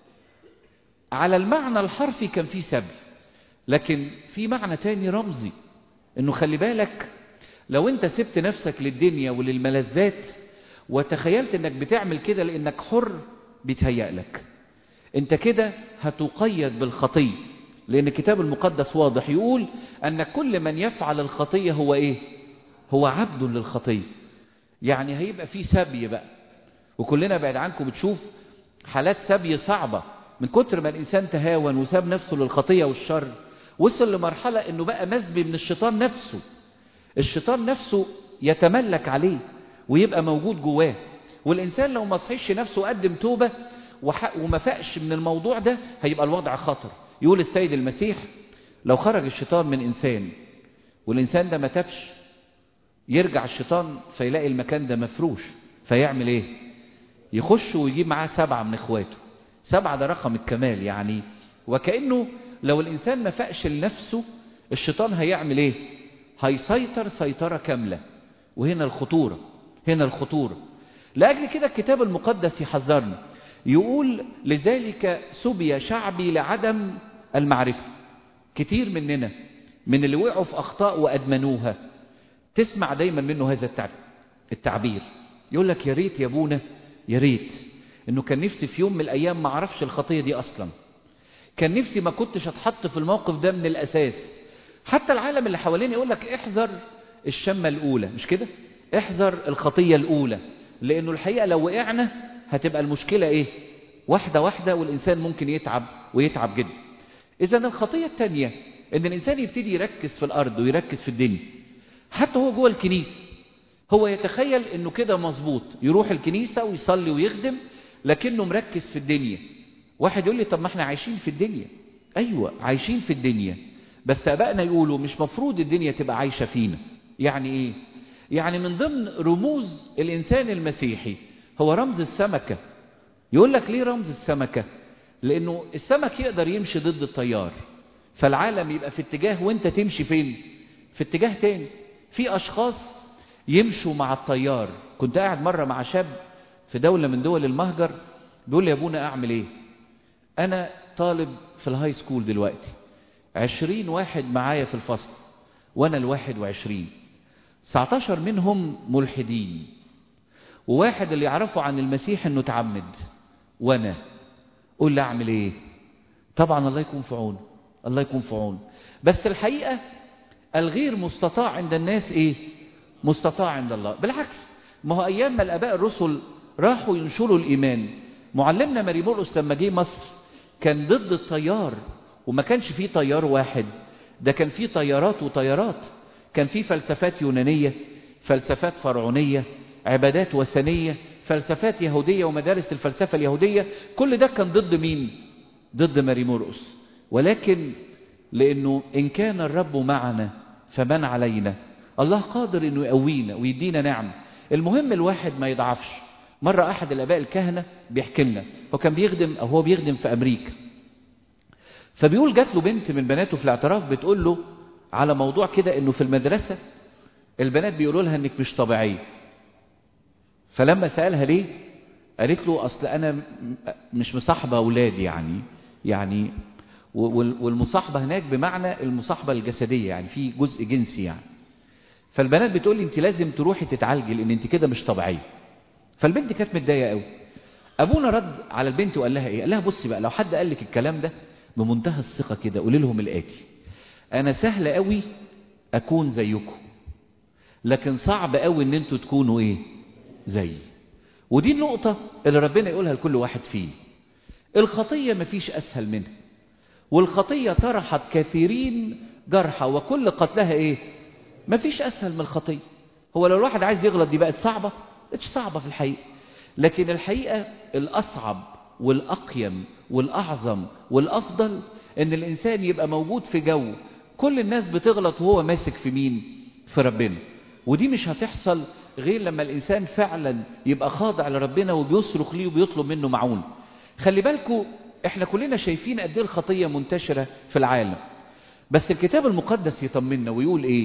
على المعنى الحرفي كان فيه سبي، لكن في معنى تاني رمزي، انه خلي بالك لو انت سبت نفسك للدنيا وللملذات وتخيلت انك بتعمل كده لانك حر، بيتهيأ لك انت كده هتقيد بالخطية، لان الكتاب المقدس واضح يقول ان كل من يفعل الخطية هو ايه؟ هو عبد للخطية. يعني هيبقى في سبي بقى، وكلنا بعد عنكم بتشوف حالات سبي صعبة من كتر ما الانسان تهاون وساب نفسه للخطية والشر، وصل لمرحلة انه بقى مسبي من الشيطان نفسه. الشيطان نفسه يتملك عليه ويبقى موجود جواه. والإنسان لو ما صحيش نفسه وقدم توبة وما فاقش من الموضوع ده هيبقى الوضع خطر. يقول السيد المسيح لو خرج الشيطان من إنسان والإنسان ده ما تابش، يرجع الشيطان فيلاقي المكان ده مفروش، فيعمل ايه؟ يخش ويجيب معاه 7 من اخواته. 7 ده رقم الكمال يعني. وكأنه لو الإنسان ما فاقش لنفسه الشيطان هيعمل ايه؟ هيسيطر سيطرة كاملة. وهنا الخطورة، هنا الخطورة. لأجل كده الكتاب المقدس يحذرنا، يقول لذلك سبي شعبي لعدم المعرفة. كتير مننا من اللي وقعوا في أخطاء وأدمنوها تسمع دايما منه هذا التعبير، يقول لك يا ريت يا ابونا، يا ريت انه كان نفسي في يوم من الايام ما اعرفش الخطية دي اصلا، كان نفسي ما كنتش اتحط في الموقف ده من الاساس. حتى العالم اللي حوالينا يقول لك احذر الشمة الاولى، مش كده؟ احذر الخطية الاولى، لانه الحقيقة لو وقعنا هتبقى المشكلة ايه؟ واحدة واحدة، والانسان ممكن يتعب ويتعب جدا. اذا الخطية التانية ان الانسان يبتدي يركز في الارض ويركز في الدنيا. حتى هو جوه الكنيسة هو يتخيل انه كده مظبوط، يروح الكنيسة ويصلي ويخدم لكنه مركز في الدنيا. واحد يقول لي طب ما احنا عايشين في الدنيا. ايوه عايشين في الدنيا، بس ابائنا يقولوا مش مفروض الدنيا تبقى عايشة فينا. يعني ايه؟ يعني من ضمن رموز الانسان المسيحي هو رمز السمكة. يقول لك ليه رمز السمكة؟ لانه السمك يقدر يمشي ضد التيار، فالعالم يبقى في اتجاه وانت تمشي فين؟ في اتجاه تاني. في اشخاص يمشوا مع التيار. كنت قاعد مرة مع شاب في دولة من دول المهجر بيقول لي يا ابونا اعمل ايه؟ انا طالب في الهاي سكول دلوقتي، 20 واحد معايا في الفصل وانا 21، 19 منهم ملحدين، وواحد اللي يعرفوا عن المسيح انه تعمد، وانا قول لي اعمل ايه؟ طبعا الله يكون في عونه، الله يكون في عونه. بس الحقيقة الغير مستطاع عند الناس ايه؟ مستطاع عند الله. بالعكس، ما هو ايام ما الاباء الرسل راحوا ينشروا الايمان، معلمنا ماري مرقس لما جه مصر كان ضد التيار، وما كانش فيه تيار واحد، ده كان فيه تيارات وتيارات. كان فيه فلسفات يونانية، فلسفات فرعونية، عبادات وثنية، فلسفات يهودية ومدارس الفلسفة اليهودية. كل ده كان ضد مين؟ ضد ماري مرقس. ولكن لأنه إن كان الرب معنا فمن علينا، الله قادر إنه يقوينا ويدينا نعم. المهم الواحد ما يضعفش. مرة أحد الآباء الكهنة بيحكي لنا، هو كان بيخدم أو هو بيخدم في أمريكا، فبيقول جات له بنت من بناته في الاعتراف بتقول له على موضوع كده إنه في المدرسة البنات بيقولوا لها إنك مش طبيعية. فلما سألها ليه قالت له أصل أنا مش مصاحبة أولادي يعني والمصاحبة هناك بمعنى المصاحبة الجسدية، يعني في جزء جنسي يعني. فالبنات بتقول لي انت لازم تروحي تتعالجي لان انت كده مش طبيعية. فالبنت كانت متضايقه قوي. ابونا رد على البنت وقال لها ايه؟ قال لها بصي بقى، لو حد قال لك الكلام ده بمنتهى الثقة كده قولي لهم الآتي: انا سهل قوي اكون زيكم، لكن صعب قوي ان انتوا تكونوا ايه؟ زيي. ودي النقطة اللي ربنا يقولها لكل واحد فيه. الخطية مفيش اسهل منها، والخطية طرحت كثيرين جرحى وكل قتلها ايه؟ مفيش اسهل من الخطية. هو لو الواحد عايز يغلط دي بقت صعبة؟ مش صعبة في الحقيقة. لكن الحقيقة الأصعب والأقيم والأعظم والأفضل إن الإنسان يبقى موجود في جو كل الناس بتغلط وهو ماسك في مين؟ في ربنا. ودي مش هتحصل غير لما الإنسان فعلا يبقى خاضع لربنا وبيصرخ ليه وبيطلب منه معون. خلي بالكوا احنا كلنا شايفين قد ايه الخطية منتشرة في العالم، بس الكتاب المقدس يطمنا ويقول ايه؟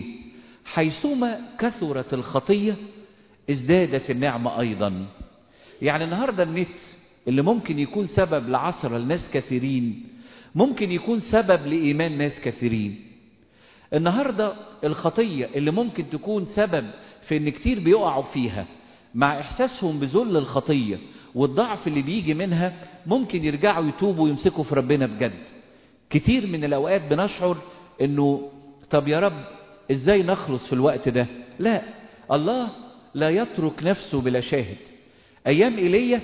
حيثما كثرت الخطية ازدادت النعمة ايضا. يعني النهاردة النت اللي ممكن يكون سبب لعثرة لناس كثيرين ممكن يكون سبب لإيمان ناس كثيرين. النهاردة الخطية اللي ممكن تكون سبب في ان كتير بيقعوا فيها مع احساسهم بذل الخطية والضعف اللي بيجي منها ممكن يرجعوا يتوبوا ويمسكوا في ربنا بجد. كتير من الاوقات بنشعر انه طب يا رب ازاي نخلص في الوقت ده؟ لا، الله لا يترك نفسه بلا شاهد. ايام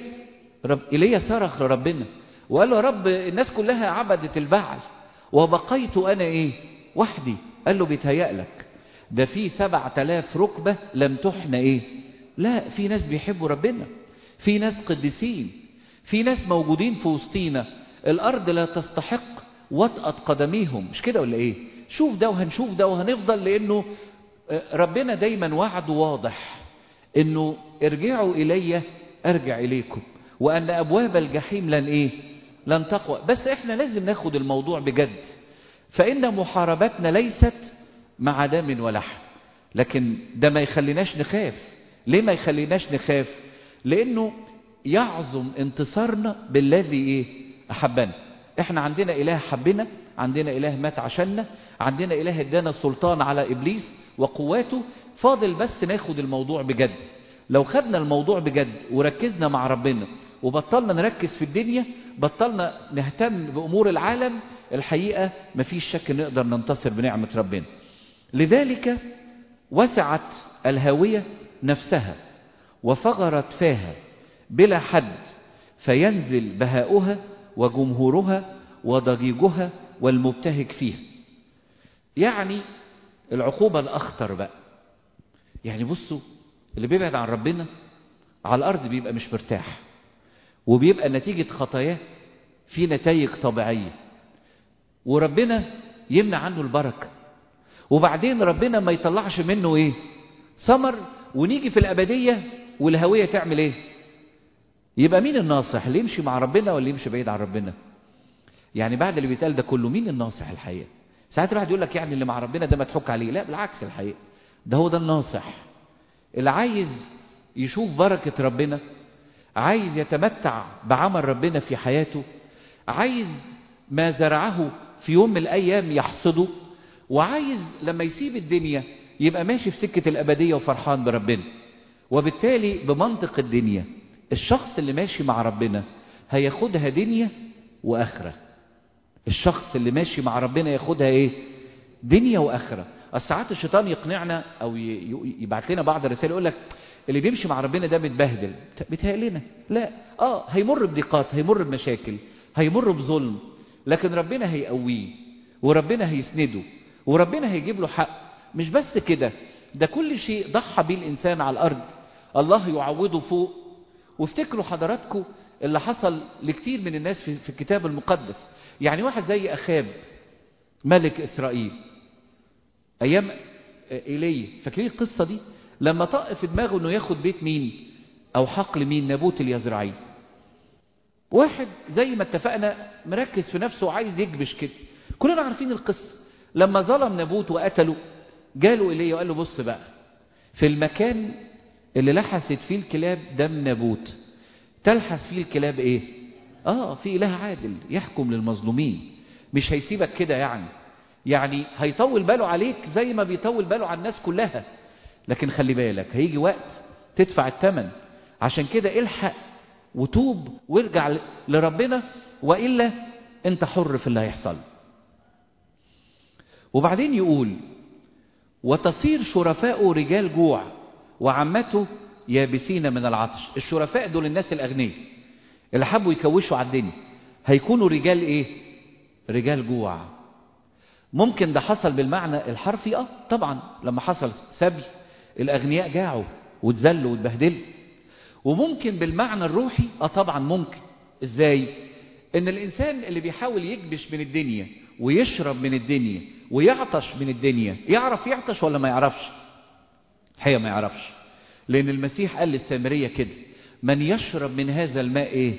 ايليا صرخ لربنا وقال له يا رب الناس كلها عبدت البعل وبقيت انا ايه؟ وحدي. قال له بيتهيألك، ده في 7000 ركبة لم تحنى ايه؟ لا، في ناس بيحبوا ربنا، في ناس قديسين، في ناس موجودين في وسطينا. الارض لا تستحق وطأة قدميهم، مش كده ولا ايه؟ شوف ده وهنشوف ده وهنفضل، لانه ربنا دايما وعده واضح انه ارجعوا الي ارجع اليكم وان ابواب الجحيم لن ايه؟ لن تقوى. بس احنا لازم ناخد الموضوع بجد، فان محاربتنا ليست مع دم ولحم. لكن ده ما يخليناش نخاف. ليه ما يخليناش نخاف؟ لانه يعظم انتصارنا بالذي ايه؟ احبنا. احنا عندنا اله حبنا، عندنا اله مات عشاننا، عندنا اله ادانا سلطان على ابليس وقواته. فاضل بس ناخد الموضوع بجد. لو خدنا الموضوع بجد وركزنا مع ربنا وبطلنا نركز في الدنيا، بطلنا نهتم بامور العالم، الحقيقة مفيش شك نقدر ننتصر بنعمة ربنا. لذلك وسعت الهاوية نفسها وفغرت فاها بلا حد، فينزل بهاؤها وجمهورها وضجيجها والمبتهج فيها. يعني العقوبة الأخطر بقى. يعني بصوا، اللي بيبعد عن ربنا على الأرض بيبقى مش مرتاح، وبيبقى نتيجة خطاياه في نتائج طبيعية، وربنا يمنع عنه البركة، وبعدين ربنا ما يطلعش منه ايه؟ ثمر. ونيجي في الأبدية والهوية تعمل ايه؟ يبقى مين الناصح؟ اللي يمشي مع ربنا ولا يمشي بعيد عن ربنا؟ يعني بعد اللي بيتقال ده كله مين الناصح الحقيقة؟ ساعات الواحد يقول لك يعني اللي مع ربنا ده ما تحك عليه. لا بالعكس، الحقيقة ده هو ده الناصح اللي عايز يشوف بركة ربنا، عايز يتمتع بعمل ربنا في حياته، عايز ما زرعه في يوم من الأيام يحصده، وعايز لما يسيب الدنيا يبقى ماشي في سكة الأبدية وفرحان بربنا. وبالتالي بمنطق الدنيا الشخص اللي ماشي مع ربنا هياخدها دنيا وآخرة. الشخص اللي ماشي مع ربنا ياخدها ايه؟ دنيا وآخرة. ساعات الشيطان يقنعنا او يبعت لنا بعض الرسائل يقول لك اللي بيمشي مع ربنا ده متبهدل. بيتهيألنا لا، هيمر بضيقات، هيمر بمشاكل، هيمر بظلم، لكن ربنا هيقويه وربنا هيسنده وربنا هيجيب له حق. مش بس كده، ده كل شيء ضحى بيه الإنسان على الأرض الله يعوضه فوق. وافتكروا حضراتكم اللي حصل لكتير من الناس في الكتاب المقدس. يعني واحد زي أخاب ملك إسرائيل أيام إيليا، فاكرين القصة دي؟ لما طق في دماغه أنه ياخد بيت مين أو حقل مين؟ نابوت اليزرعي. واحد زي ما اتفقنا مركز في نفسه وعايز يكبش كده. كلنا عارفين القصة. لما ظلم نابوت وقتله جاله إيليا وقال له بص بقى، في المكان اللي لحست فيه الكلاب دم نابوت تلحس فيه الكلاب ايه؟ في إله عادل يحكم للمظلومين، مش هيسيبك كده. يعني هيطول باله عليك زي ما بيطول باله على الناس كلها، لكن خلي بالك هيجي وقت تدفع الثمن. عشان كده الحق وتوب وارجع لربنا، وإلا انت حر في اللي هيحصل. وبعدين يقول وتصير شرفاء رجال جوع وعمته يابسين من العطش. الشرفاء دول الناس الأغنياء اللي حبوا يكوشوا على الدنيا، هيكونوا رجال ايه؟ رجال جوع. ممكن ده حصل بالمعنى الحرفي طبعا لما حصل سبي الأغنياء جاعوا واتذلوا واتبهدلوا. وممكن بالمعنى الروحي طبعا ممكن. ازاي؟ ان الانسان اللي بيحاول يكبش من الدنيا ويشرب من الدنيا ويعطش من الدنيا، يعرف يعطش ولا ما يعرفش؟ الحقيقة ما يعرفش، لان المسيح قال للسامرية كده: من يشرب من هذا الماء ايه؟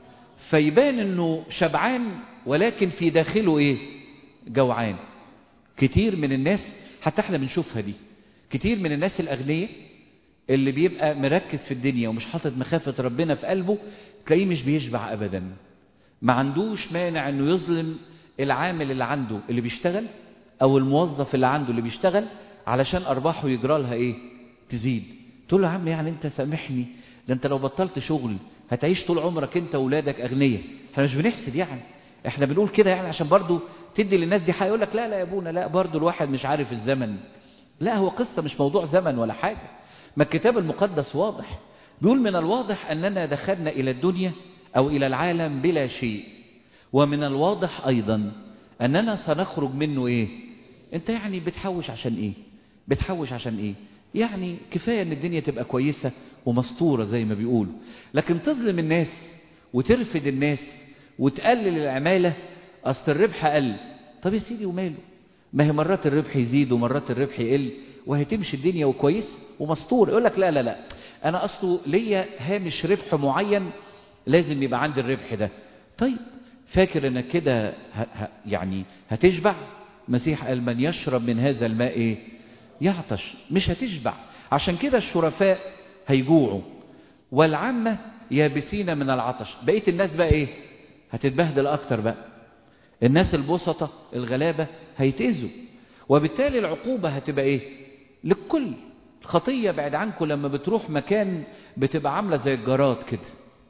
فيبان انه شبعان ولكن في داخله ايه؟ جوعان. كتير من الناس حتى احنا بنشوفها دي، كتير من الناس الاغنياء اللي بيبقى مركز في الدنيا ومش حاطط مخافة ربنا في قلبه، تلاقيه مش بيشبع ابدا. ما عندوش مانع انه يظلم العامل اللي عنده اللي بيشتغل، او الموظف اللي عنده اللي بيشتغل، علشان ارباحه يجرى لها ايه؟ تزيد. تقول له: يا عم يعني انت سامحني، ده انت لو بطلت شغل هتعيش طول عمرك انت واولادك اغنياء. احنا مش بنحسد يعني، احنا بنقول كده يعني عشان برضو تدي للناس دي حق. يقول لك: لا لا يا ابونا، لا برضو الواحد مش عارف الزمن. لا، هو قصة مش موضوع زمن ولا حاجة. ما الكتاب المقدس واضح، بيقول: من الواضح أننا دخلنا إلى الدنيا أو إلى العالم بلا شيء، ومن الواضح أيضا أننا سنخرج منه إيه؟ أنت يعني بتحوش عشان إيه؟ بتحوش عشان إيه؟ يعني كفاية أن الدنيا تبقى كويسة ومستورة زي ما بيقولوا، لكن تظلم الناس وترفد الناس وتقلل العمالة أصل الربح قل. طب يا سيدي وماله؟ ما هي مرات الربح يزيد ومرات الربح يقل، وهتمشي الدنيا وكويس ومستور. يقول لك: لا لا لا، أنا أصله ليا هامش ربح معين لازم يبقى عندي الربح ده. طيب فاكر أنك كده يعني هتشبع؟ مسيح قال: من يشرب من هذا الماء إيه؟ يعطش. مش هتشبع. عشان كده الشرفاء هيجوعوا والعامة يابسين من العطش. بقية الناس بقى إيه؟ هتتبهدل أكتر بقى. الناس البسطة الغلابة هيتأذوا، وبالتالي العقوبة هتبقى إيه؟ للكل. الخطية بعد عنكم لما بتروح مكان بتبقى عاملة زي الجراد كده،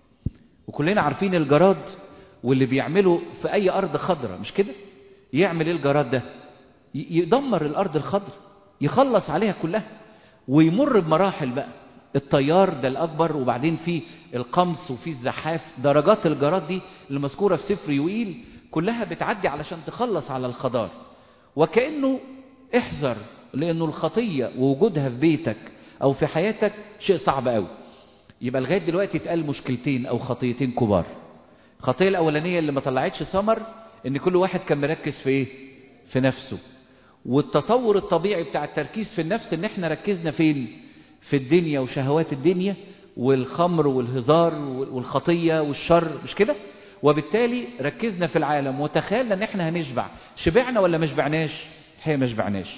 وكلنا عارفين الجراد واللي بيعمله في أي أرض خضراء، مش كده؟ يعمل إيه الجراد ده؟ يدمر الأرض الخضراء، يخلص عليها كلها، ويمر بمراحل بقى. الطيار ده الأكبر، وبعدين في القمص وفي الزحاف. درجات الجراد دي اللي مذكورة في سفر يوئيل كلها بتعدي علشان تخلص على الخضار. وكأنه احذر، لأنه الخطية ووجودها في بيتك أو في حياتك شيء صعب قوي. يبقى لغاية دلوقتي اتقال مشكلتين أو خطيتين كبار. الخطية الأولانية اللي ما طلعتش ثمر، إن كل واحد كان مركز في إيه؟ في نفسه. والتطور الطبيعي بتاع التركيز في النفس إن إحنا ركزنا فين؟ في الدنيا وشهوات الدنيا والخمر والهزار والخطية والشر، مش كده؟ وبالتالي ركزنا في العالم وتخيلنا ان احنا هنشبع. شبعنا ولا مش شبعناش؟ الحقيقة ما شبعناش.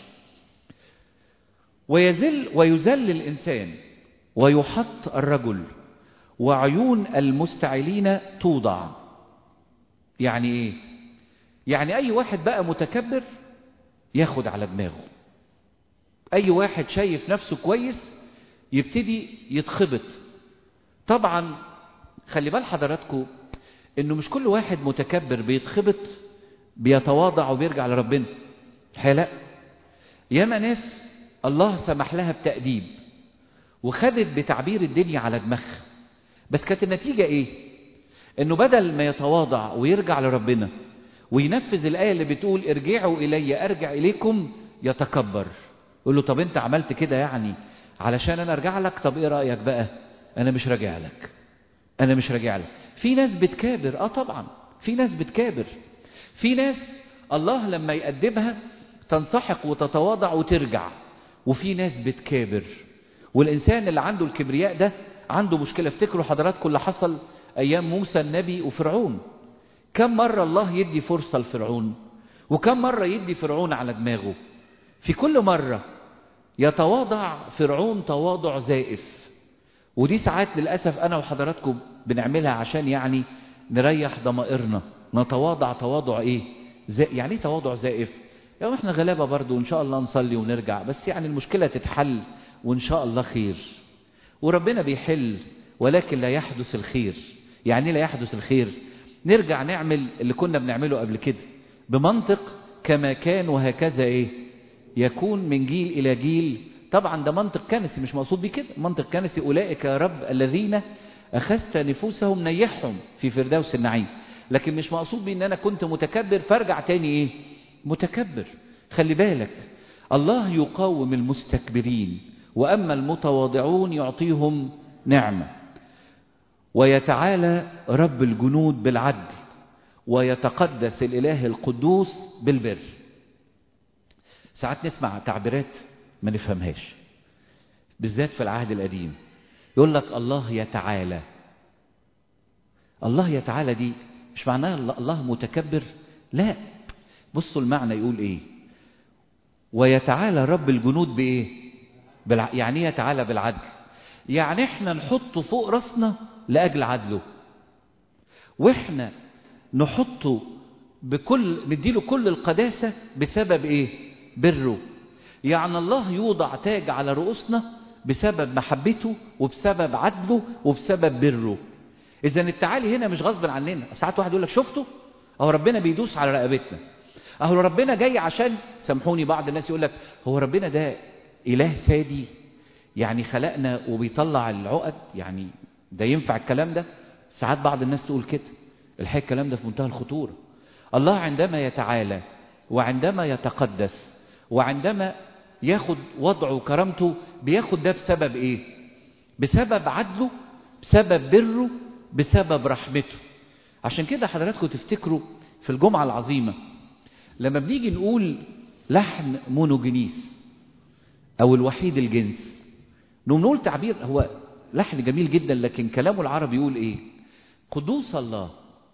ويذل الإنسان ويحط الرجل، وعيون المستعلين توضع. يعني ايه؟ يعني اي واحد بقى متكبر ياخد على دماغه، اي واحد شايف نفسه كويس يبتدي يتخبط. طبعا خلي بال حضراتكم انه مش كل واحد متكبر بيتخبط بيتواضع وبيرجع لربنا. الحقيقة لا، ياما ناس الله سمح لها بتأديب وخدت بتعبير الدنيا على دماغها، بس كانت النتيجة ايه؟ انه بدل ما يتواضع ويرجع لربنا وينفذ الآية اللي بتقول: ارجعوا إلي أرجع إليكم، يتكبر. يقول له: طب انت عملت كده يعني علشان انا ارجع لك؟ طب ايه رأيك بقى؟ انا مش راجع لك، انا مش راجع لك. في ناس بتكابر، طبعا في ناس بتكابر. في ناس الله لما يأدبها تنسحق وتتواضع وترجع، وفي ناس بتكابر. والإنسان اللي عنده الكبرياء ده عنده مشكلة. افتكروا حضراتكم اللي حصل أيام موسى النبي وفرعون. كم مرة الله يدي فرصة لفرعون، وكم مرة يدي فرعون على دماغه. في كل مرة يتواضع فرعون تواضع زائف. ودي ساعات للأسف أنا وحضراتكم بنعملها عشان يعني نريح ضمائرنا. نتواضع تواضع إيه؟ يعني إيه تواضع زائف؟ يعني إحنا غلابة برضو، إن شاء الله نصلي ونرجع، بس يعني المشكلة تتحل وإن شاء الله خير. وربنا بيحل، ولكن لا يحدث الخير. يعني لا يحدث الخير؟ نرجع نعمل اللي كنا بنعمله قبل كده بمنطق كما كان وهكذا إيه؟ يكون من جيل إلى جيل. طبعا ده منطق كنسي، مش مقصود بيه كده. منطق كنسي: أولئك يا رب الذين أخذت نفوسهم نيحهم في فردوس النعيم. لكن مش مقصود بيه إن أنا كنت متكبر فارجع تاني إيه؟ متكبر. خلي بالك، الله يقاوم المستكبرين وأما المتواضعون يعطيهم نعمة. ويتعالى رب الجنود بالعدل، ويتقدس الإله القدوس بالبر. ساعات نسمع تعبيرات ما نفهمهاش، بالذات في العهد القديم، يقول لك الله يتعالى. الله يتعالى دي مش معناها الله متكبر، لا. بصوا المعنى يقول ايه؟ ويتعالى رب الجنود بايه؟ يعني ايه يتعالى؟ بالعدل. يعني احنا نحطه فوق راسنا لاجل عدله، واحنا نحطه نديله كل القداسة بسبب ايه؟ بره. يعني الله يوضع تاج على رؤوسنا بسبب محبته وبسبب عدله وبسبب بره. اذا التعالي هنا مش غصب عننا. ساعات واحد يقول لك شفتوا اهو ربنا بيدوس على رقبتنا، اهو ربنا جاي عشان، سامحوني بعض الناس يقول لك هو ربنا ده اله سادي يعني خلقنا وبيطلع العقد، يعني ده ينفع الكلام ده؟ ساعات بعض الناس تقول كده. الحقيقة الكلام ده في منتهى الخطورة. الله عندما يتعالى وعندما يتقدس وعندما ياخد وضعه وكرامته بياخد ده بسبب ايه؟ بسبب عدله، بسبب بره، بسبب رحمته. عشان كده حضراتكم تفتكروا في الجمعة العظيمة لما بنيجي نقول لحن مونوجينيس او الوحيد الجنس، نقول تعبير هو لحن جميل جدا، لكن كلامه العربي يقول ايه؟ قدوس الله.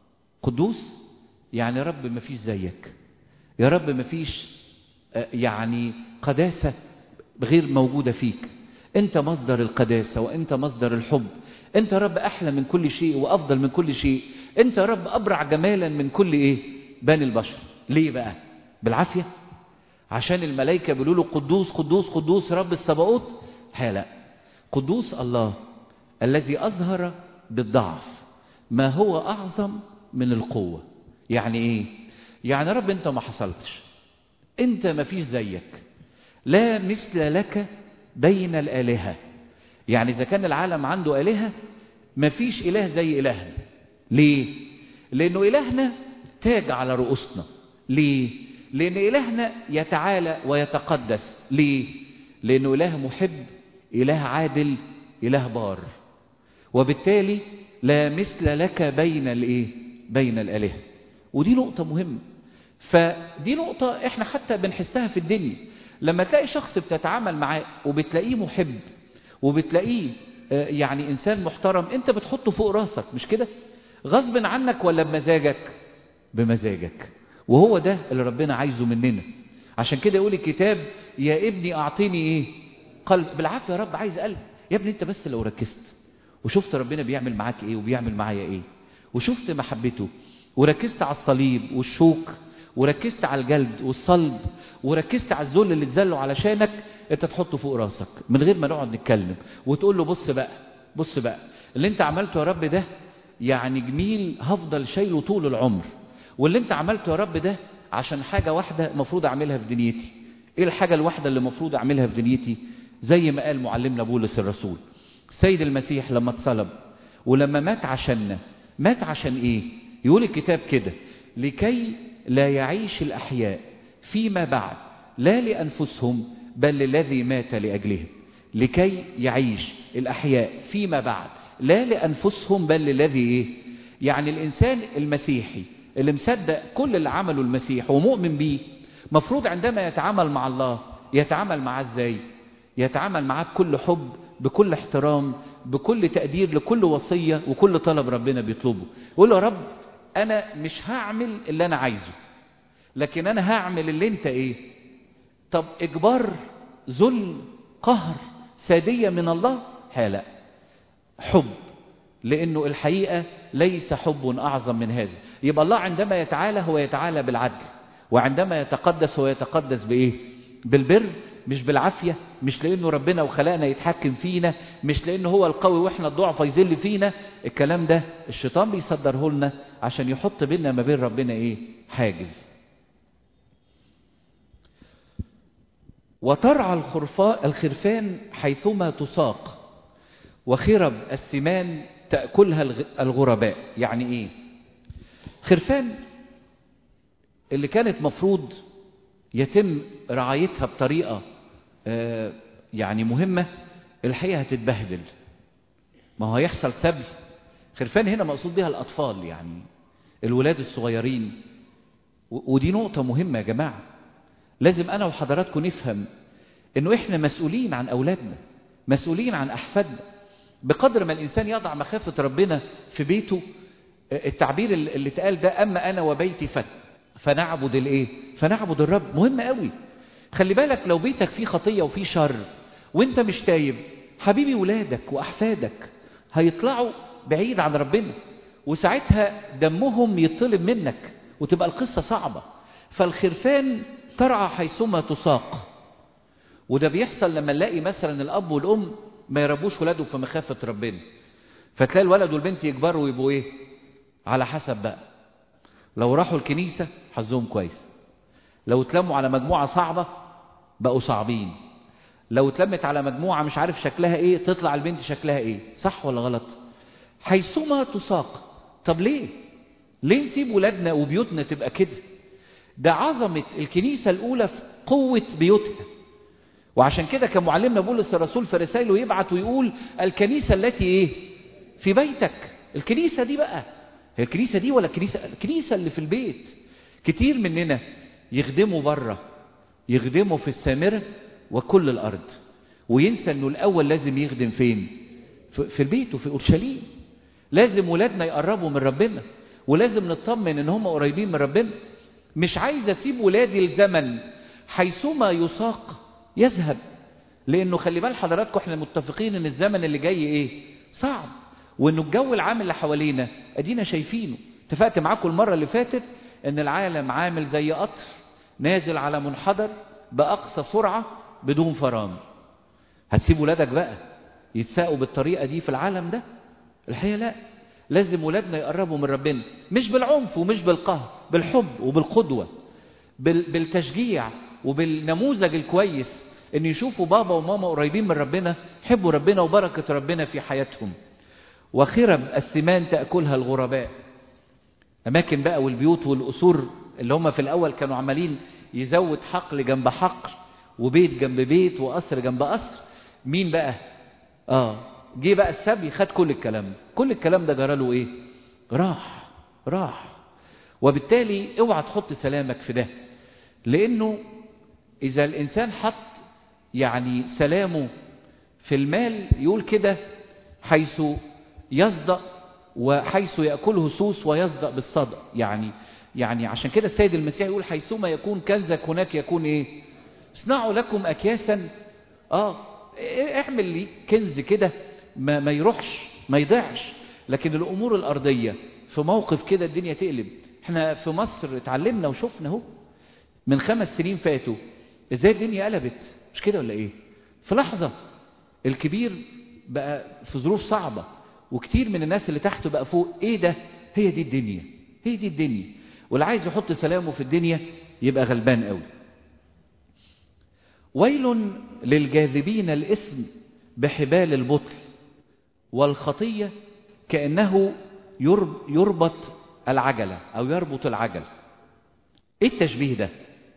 قدوس يعني يا رب ما فيش زيك، يا رب ما فيش يعني قداسة غير موجودة فيك. انت مصدر القداسة وانت مصدر الحب، انت يا رب احلى من كل شيء وافضل من كل شيء، انت يا رب ابرع جمالا من كل ايه؟ بني البشر. ليه بقى؟ بالعافية؟ عشان الملائكة بيقولوا له قدوس قدوس قدوس رب السباوت؟ لا، قدوس الله الذي أظهر بالضعف ما هو أعظم من القوة. يعني إيه؟ يعني رب أنت ما حصلتش، أنت ما فيش زيك، لا مثل لك بين الآلهة. يعني إذا كان العالم عنده آلهة، ما فيش إله زي إلهنا. ليه؟ لأنه إلهنا تاج على رؤوسنا. ليه؟ لأن إلهنا يتعالى ويتقدس. ليه؟ لأنه إله محب، إله عادل، إله بار، وبالتالي لا مثل لك بين الإيه؟ بين الآلهة. ودي نقطة مهمة. فدي نقطة احنا حتى بنحسها في الدنيا. لما تلاقي شخص بتتعامل معاه وبتلاقيه محب وبتلاقيه يعني إنسان محترم، انت بتحطه فوق راسك، مش كده؟ غصب عنك ولا بمزاجك؟ بمزاجك. وهو ده اللي ربنا عايزه مننا. عشان كده يقول الكتاب يا ابني أعطيني إيه؟ قلب. بالعافية يا رب عايز قلب. يا ابني انت بس لو ركزت وشفت ربنا بيعمل معاك ايه وبيعمل معايا ايه، وشفت محبته، وركزت على الصليب والشوك، وركزت على الجلد والصلب، وركزت على الذل اللي اتذله علشانك، انت تحطه فوق راسك من غير ما نقعد نتكلم، وتقول له بص بقى، بص بقى اللي انت عملته يا رب ده يعني جميل، هفضل شايله طول العمر. واللي انت عملته يا رب ده عشان حاجة واحدة مفروض اعملها في دنيتي. ايه الحاجة الواحدة اللي مفروض اعملها في دنيتي؟ زي ما قال معلمنا بولس الرسول، السيد المسيح لما اتصلب ولما مات عشاننا، مات عشان ايه؟ يقول الكتاب كده لكي لا يعيش الأحياء فيما بعد لا لأنفسهم بل للذي مات لأجلهم. لكي يعيش الأحياء فيما بعد لا لأنفسهم بل للذي ايه؟ يعني الإنسان المسيحي اللي مصدق كل اللي عمله المسيح ومؤمن بيه، مفروض عندما يتعامل مع الله يتعامل معاه ازاي؟ يتعامل معاه بكل حب، بكل احترام، بكل تقدير لكل وصية وكل طلب ربنا بيطلبه. يقول له يا رب أنا مش هعمل اللي أنا عايزه، لكن أنا هعمل اللي أنت إيه؟ طب إجبار، ذل، قهر، سادية من الله؟ لا، حب. لأنه الحقيقة ليس حب أعظم من هذا. يبقى الله عندما يتعالى هو يتعالى بالعدل، وعندما يتقدس هو يتقدس بإيه؟ بالبر، مش بالعافية، مش لأنه ربنا وخلقنا يتحكم فينا، مش لأنه هو القوي وإحنا الضعف يذل فينا. الكلام ده الشيطان بيصدره لنا عشان يحط بيننا ما بين ربنا إيه؟ حاجز. وترعى الخرفان حيثما تساق، وخرب السمان تأكلها الغرباء. يعني إيه؟ خرفان اللي كانت مفروض يتم رعايتها بطريقة يعني مهمة، الحقيقة هتتبهدل. ما هو هيحصل سبي. خرفان هنا مقصود بها الأطفال، يعني الولاد الصغيرين. ودي نقطة مهمة يا جماعة، لازم أنا وحضراتكم نفهم إنه إحنا مسؤولين عن أولادنا، مسؤولين عن أحفادنا. بقدر ما الإنسان يضع مخافة ربنا في بيته، التعبير اللي اتقال ده، أما أنا وبيتي فنعبد الإيه؟ فنعبد الرب. مهم قوي. خلي بالك لو بيتك فيه خطية وفيه شر وانت مش تايب، حبيبي ولادك وأحفادك هيطلعوا بعيد عن ربنا، وساعتها دمهم يطلب منك وتبقى القصة صعبة. فالخرفان ترعى حيثما تساق. وده بيحصل لما نلاقي مثلا الأب والأم ما يربوش ولاده في مخافة ربنا، فتلاقي الولد والبنت يكبروا ويبقوا ايه؟ على حسب بقى. لو راحوا الكنيسة حظهم كويس، لو اتلموا على مجموعة صعبة بقوا صعبين، لو اتلمت على مجموعة مش عارف شكلها ايه تطلع البنت شكلها ايه. صح ولا غلط؟ حيثما تساق. طب ليه نسيب ولادنا وبيوتنا تبقى كده؟ ده عظمة الكنيسة الأولى في قوة بيوتها. وعشان كده كان معلمنا بولس الرسول في رسائله يبعت ويقول الكنيسة التي ايه؟ في بيتك. الكنيسة دي بقى هي الكنيسة دي ولا الكنيسة اللي في البيت؟ كتير مننا يخدموا بره، يخدموا في السامرة وكل الأرض، وينسى انه الأول لازم يخدم فين؟ في البيت وفي أورشليم. لازم ولادنا يقربوا من ربنا، ولازم نطمن ان هم قريبين من ربنا. مش عايز اسيب ولادي الزمن حيثما يساق يذهب، لانه خلي بال حضراتكم احنا متفقين ان الزمن اللي جاي ايه؟ صعب، وانه الجو العام اللي حوالينا ادينا شايفينه. اتفقت معاكم المرة اللي فاتت ان العالم عامل زي قطر نازل على منحدر باقصى سرعة بدون فرامل. هتسيب ولادك بقى يتساقوا بالطريقة دي في العالم ده؟ الحقيقة لا. لازم ولادنا يقربوا من ربنا، مش بالعنف ومش بالقهر، بالحب وبالقدوة، بالتشجيع وبالنموذج الكويس، ان يشوفوا بابا وماما قريبين من ربنا، يحبوا ربنا وبركة ربنا في حياتهم. وخرب السمان تأكلها الغرباء. أماكن بقى والبيوت والقصور اللي هم في الأول كانوا عمالين يزود حقل جنب حقل وبيت جنب بيت وقصر جنب قصر، مين بقى؟ جه بقى السبي خد كل الكلام ده جراله ايه؟ راح. وبالتالي اوعى تحط سلامك في ده، لانه اذا الانسان حط يعني سلامه في المال، يقول كده حيث يصدق وحيث يأكله سوس ويصدق بالصدق. يعني عشان كده السيد المسيح يقول حيثما يكون كنزك هناك يكون ايه؟ اصنعوا لكم اكياسا. اعمل لي كنز كده ما يروحش ما يضيعش. لكن الامور الارضية في موقف كده الدنيا تقلب. احنا في مصر اتعلمنا وشفنا اهو من 5 سنين فاتوا ازاي الدنيا قلبت، مش كده ولا ايه؟ في لحظة الكبير بقى في ظروف صعبة، وكتير من الناس اللي تحته بقى فوق. ايه ده؟ هي دي الدنيا. واللي عايز يحط سلامه في الدنيا يبقى غلبان قوي. ويل للجاذبين الإثم بحبال البطل، والخطية كأنه يربط العجلة أو يربط العجل. ايه التشبيه ده؟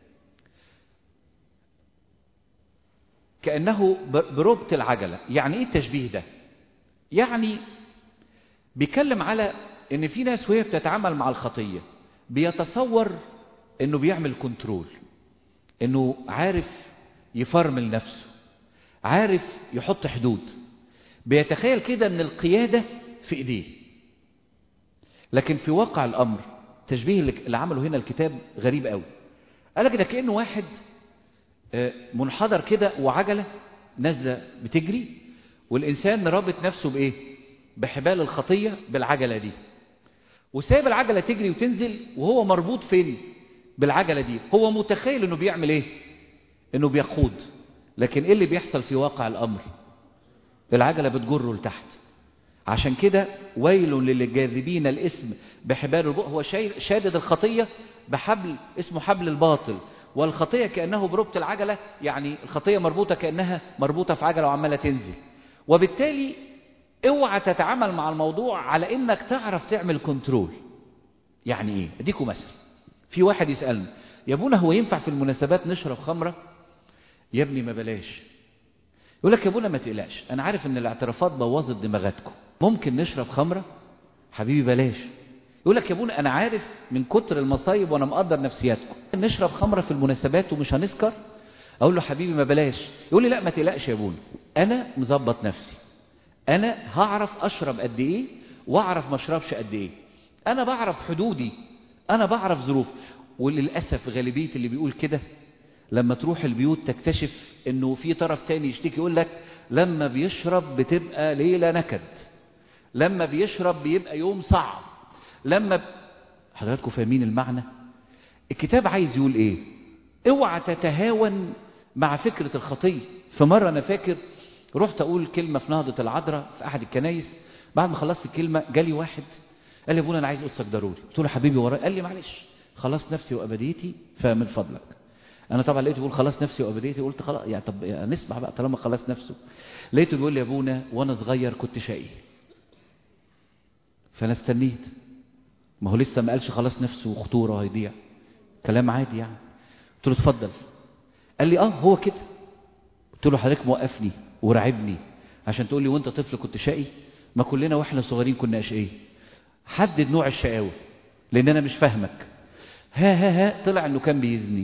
كأنه بربط العجلة. يعني ايه التشبيه ده؟ يعني بيكلم على ان في ناس وهي بتتعامل مع الخطية بيتصور انه بيعمل كنترول، انه عارف يفرمل نفسه، عارف يحط حدود، بيتخيل كده ان القيادة في ايديه. لكن في واقع الامر التشبيه اللي عمله هنا الكتاب غريب قوي. قال لك ده كأنه واحد منحدر كده وعجلة نازلة بتجري، والإنسان رابط نفسه بإيه؟ بحبال الخطية بالعجلة دي، وسايب العجلة تجري وتنزل وهو مربوط فين؟ بالعجلة دي. هو متخيل إنه بيعمل إيه؟ إنه بيقود، لكن إيه اللي بيحصل في واقع الأمر؟ العجلة بتجره لتحت. عشان كده ويل للجاذبين الإثم بحبال هو شادد الخطية بحبل اسمه حبل الباطل، والخطية كأنه بربط العجلة، يعني الخطية مربوطة كأنها مربوطة في عجلة وعمالة تنزل. وبالتالي اوعى تتعامل مع الموضوع على انك تعرف تعمل كنترول. يعني ايه؟ اديكم مثل. في واحد يسألني يا ابونا هو ينفع في المناسبات نشرب خمرة؟ يا ابني ما بلاش. يقول لك يا ابونا ما تقلقش، انا عارف ان الاعترافات بوظت دماغاتكم، ممكن نشرب خمره؟ حبيبي بلاش. يقول لك يا ابونا انا عارف من كتر المصايب وانا مقدر نفسياتكم نشرب خمره في المناسبات ومش هنسكر. اقول له حبيبي ما بلاش. يقول لي لا ما تقلقش يا ابونا، انا مظبط نفسي، انا هعرف اشرب قد ايه واعرف ما اشربش قد ايه، انا بعرف حدودي، انا بعرف ظروف. وللاسف غالبيه اللي بيقول كده لما تروح البيوت تكتشف انه في طرف تاني يشتكي، يقول لك لما بيشرب بتبقى ليله نكد، لما بيشرب بيبقى يوم صعب، حضراتكم فاهمين المعنى؟ الكتاب عايز يقول ايه؟ اوعى تتهاون مع فكرة الخطية. في مرة انا فاكر رحت اقول كلمة في نهضة العذراء في احد الكنايس، بعد ما خلصت الكلمة جالي واحد قال لي ابونا انا عايز قصك ضروري. قلت له حبيبي وراي. قال لي معلش خلاص نفسي وابديتي فمن فضلك. انا طبعا لقيته بيقول خلاص نفسي وابديتي، قلت خلاص يعني طب نسمع بقى طالما خلاص نفسه. لقيته بيقول لي يا ابونا وانا صغير كنت شقي. فانا استنيت، ما هو لسه ما قالش خلاص نفسه وخطوره هيضيع، كلام عادي يعني. قلت له اتفضل. قال لي هو كده. قلت له حضرتك موقفني ورعبني عشان تقول لي وانت طفل كنت شقي؟ ما كلنا واحنا صغيرين كنا اشقياء. حدد نوع الشقاوه لان انا مش فاهمك. ها طلع انه كان بيزني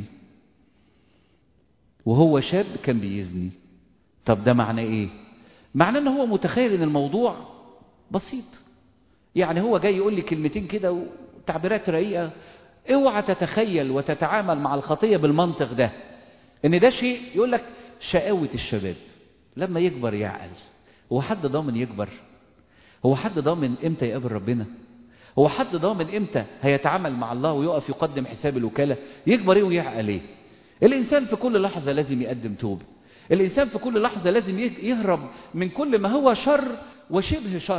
وهو شاب كان بيزني. طب ده معناه ايه؟ معناه ان هو متخيل ان الموضوع بسيط، يعني هو جاي يقول لي كلمتين كده وتعبيرات رقيقه. اوعى تتخيل وتتعامل مع الخطيه بالمنطق ده ان ده شيء. يقول لك شقاوه الشباب لما يكبر يعقل. هو حد ضامن يكبر؟ هو حد ضامن امتى يقابل ربنا؟ هو حد ضامن امتى هيتعامل مع الله ويقف يقدم حساب الوكاله؟ يكبر ايه ويعقل ايه؟ الانسان في كل لحظه لازم يقدم توبه، الانسان في كل لحظه لازم يهرب من كل ما هو شر وشبه شر.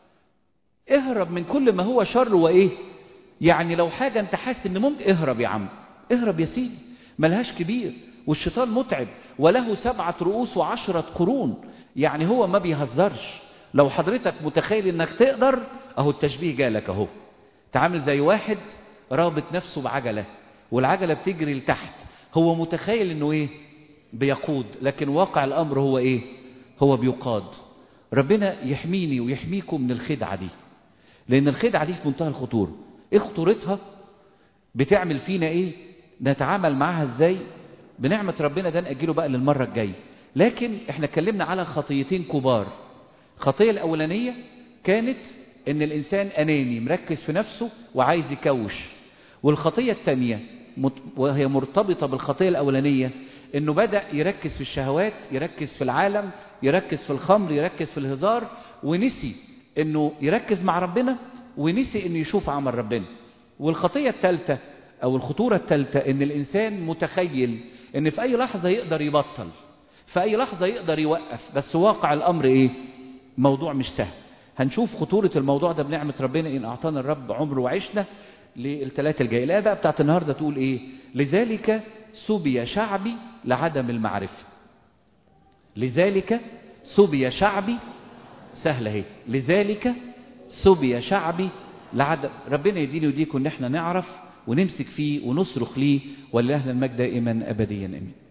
اهرب من كل ما هو شر وايه؟ يعني لو حاجه انت حاسس ان ممكن، اهرب يا عم، اهرب يا سيدي، ملهاش كبير. والشيطان متعب وله 7 رؤوس و10 قرون، يعني هو ما بيهزرش. لو حضرتك متخيل انك تقدر، اهو التشبيه جالك اهو. تعامل زي واحد رابط نفسه بعجله والعجله بتجري لتحت، هو متخيل انه ايه؟ بيقود، لكن واقع الامر هو ايه؟ هو بيقاد. ربنا يحميني ويحميكم من الخدعه دي، لان الخدعه دي في منتهى الخطوره. ايه خطورتها؟ بتعمل فينا ايه؟ نتعامل معها ازاي؟ بنعمه ربنا ده ناجله بقى للمره الجايه. لكن احنا اتكلمنا على خطيتين كبار. الخطيه الاولانيه كانت ان الانسان اناني مركز في نفسه وعايز يكوش، والخطيه الثانيه وهي مرتبطه بالخطيه الاولانيه انه بدا يركز في الشهوات، يركز في العالم، يركز في الخمر، يركز في الهزار، ونسي انه يركز مع ربنا، ونسي انه يشوف عمل ربنا. والخطيه الثالثه او الخطوره الثالثه ان الانسان متخيل ان في اي لحظه يقدر يبطل، في اي لحظه يقدر يوقف، بس واقع الامر ايه؟ موضوع مش سهل. هنشوف خطوره الموضوع ده بنعمه ربنا ان اعطانا الرب عمر وعشنا للثلاثه الجايه. الايه بقى بتاعت النهارده تقول ايه؟ لذلك سبي شعبي لعدم المعرفه. لذلك سبي شعبي، سهله اهي، لذلك سبي شعبي لعدم. ربنا يديني وديكم ان احنا نعرف ونمسك فيه ونصرخ ليه، ولله المجد دائما ابديا امين.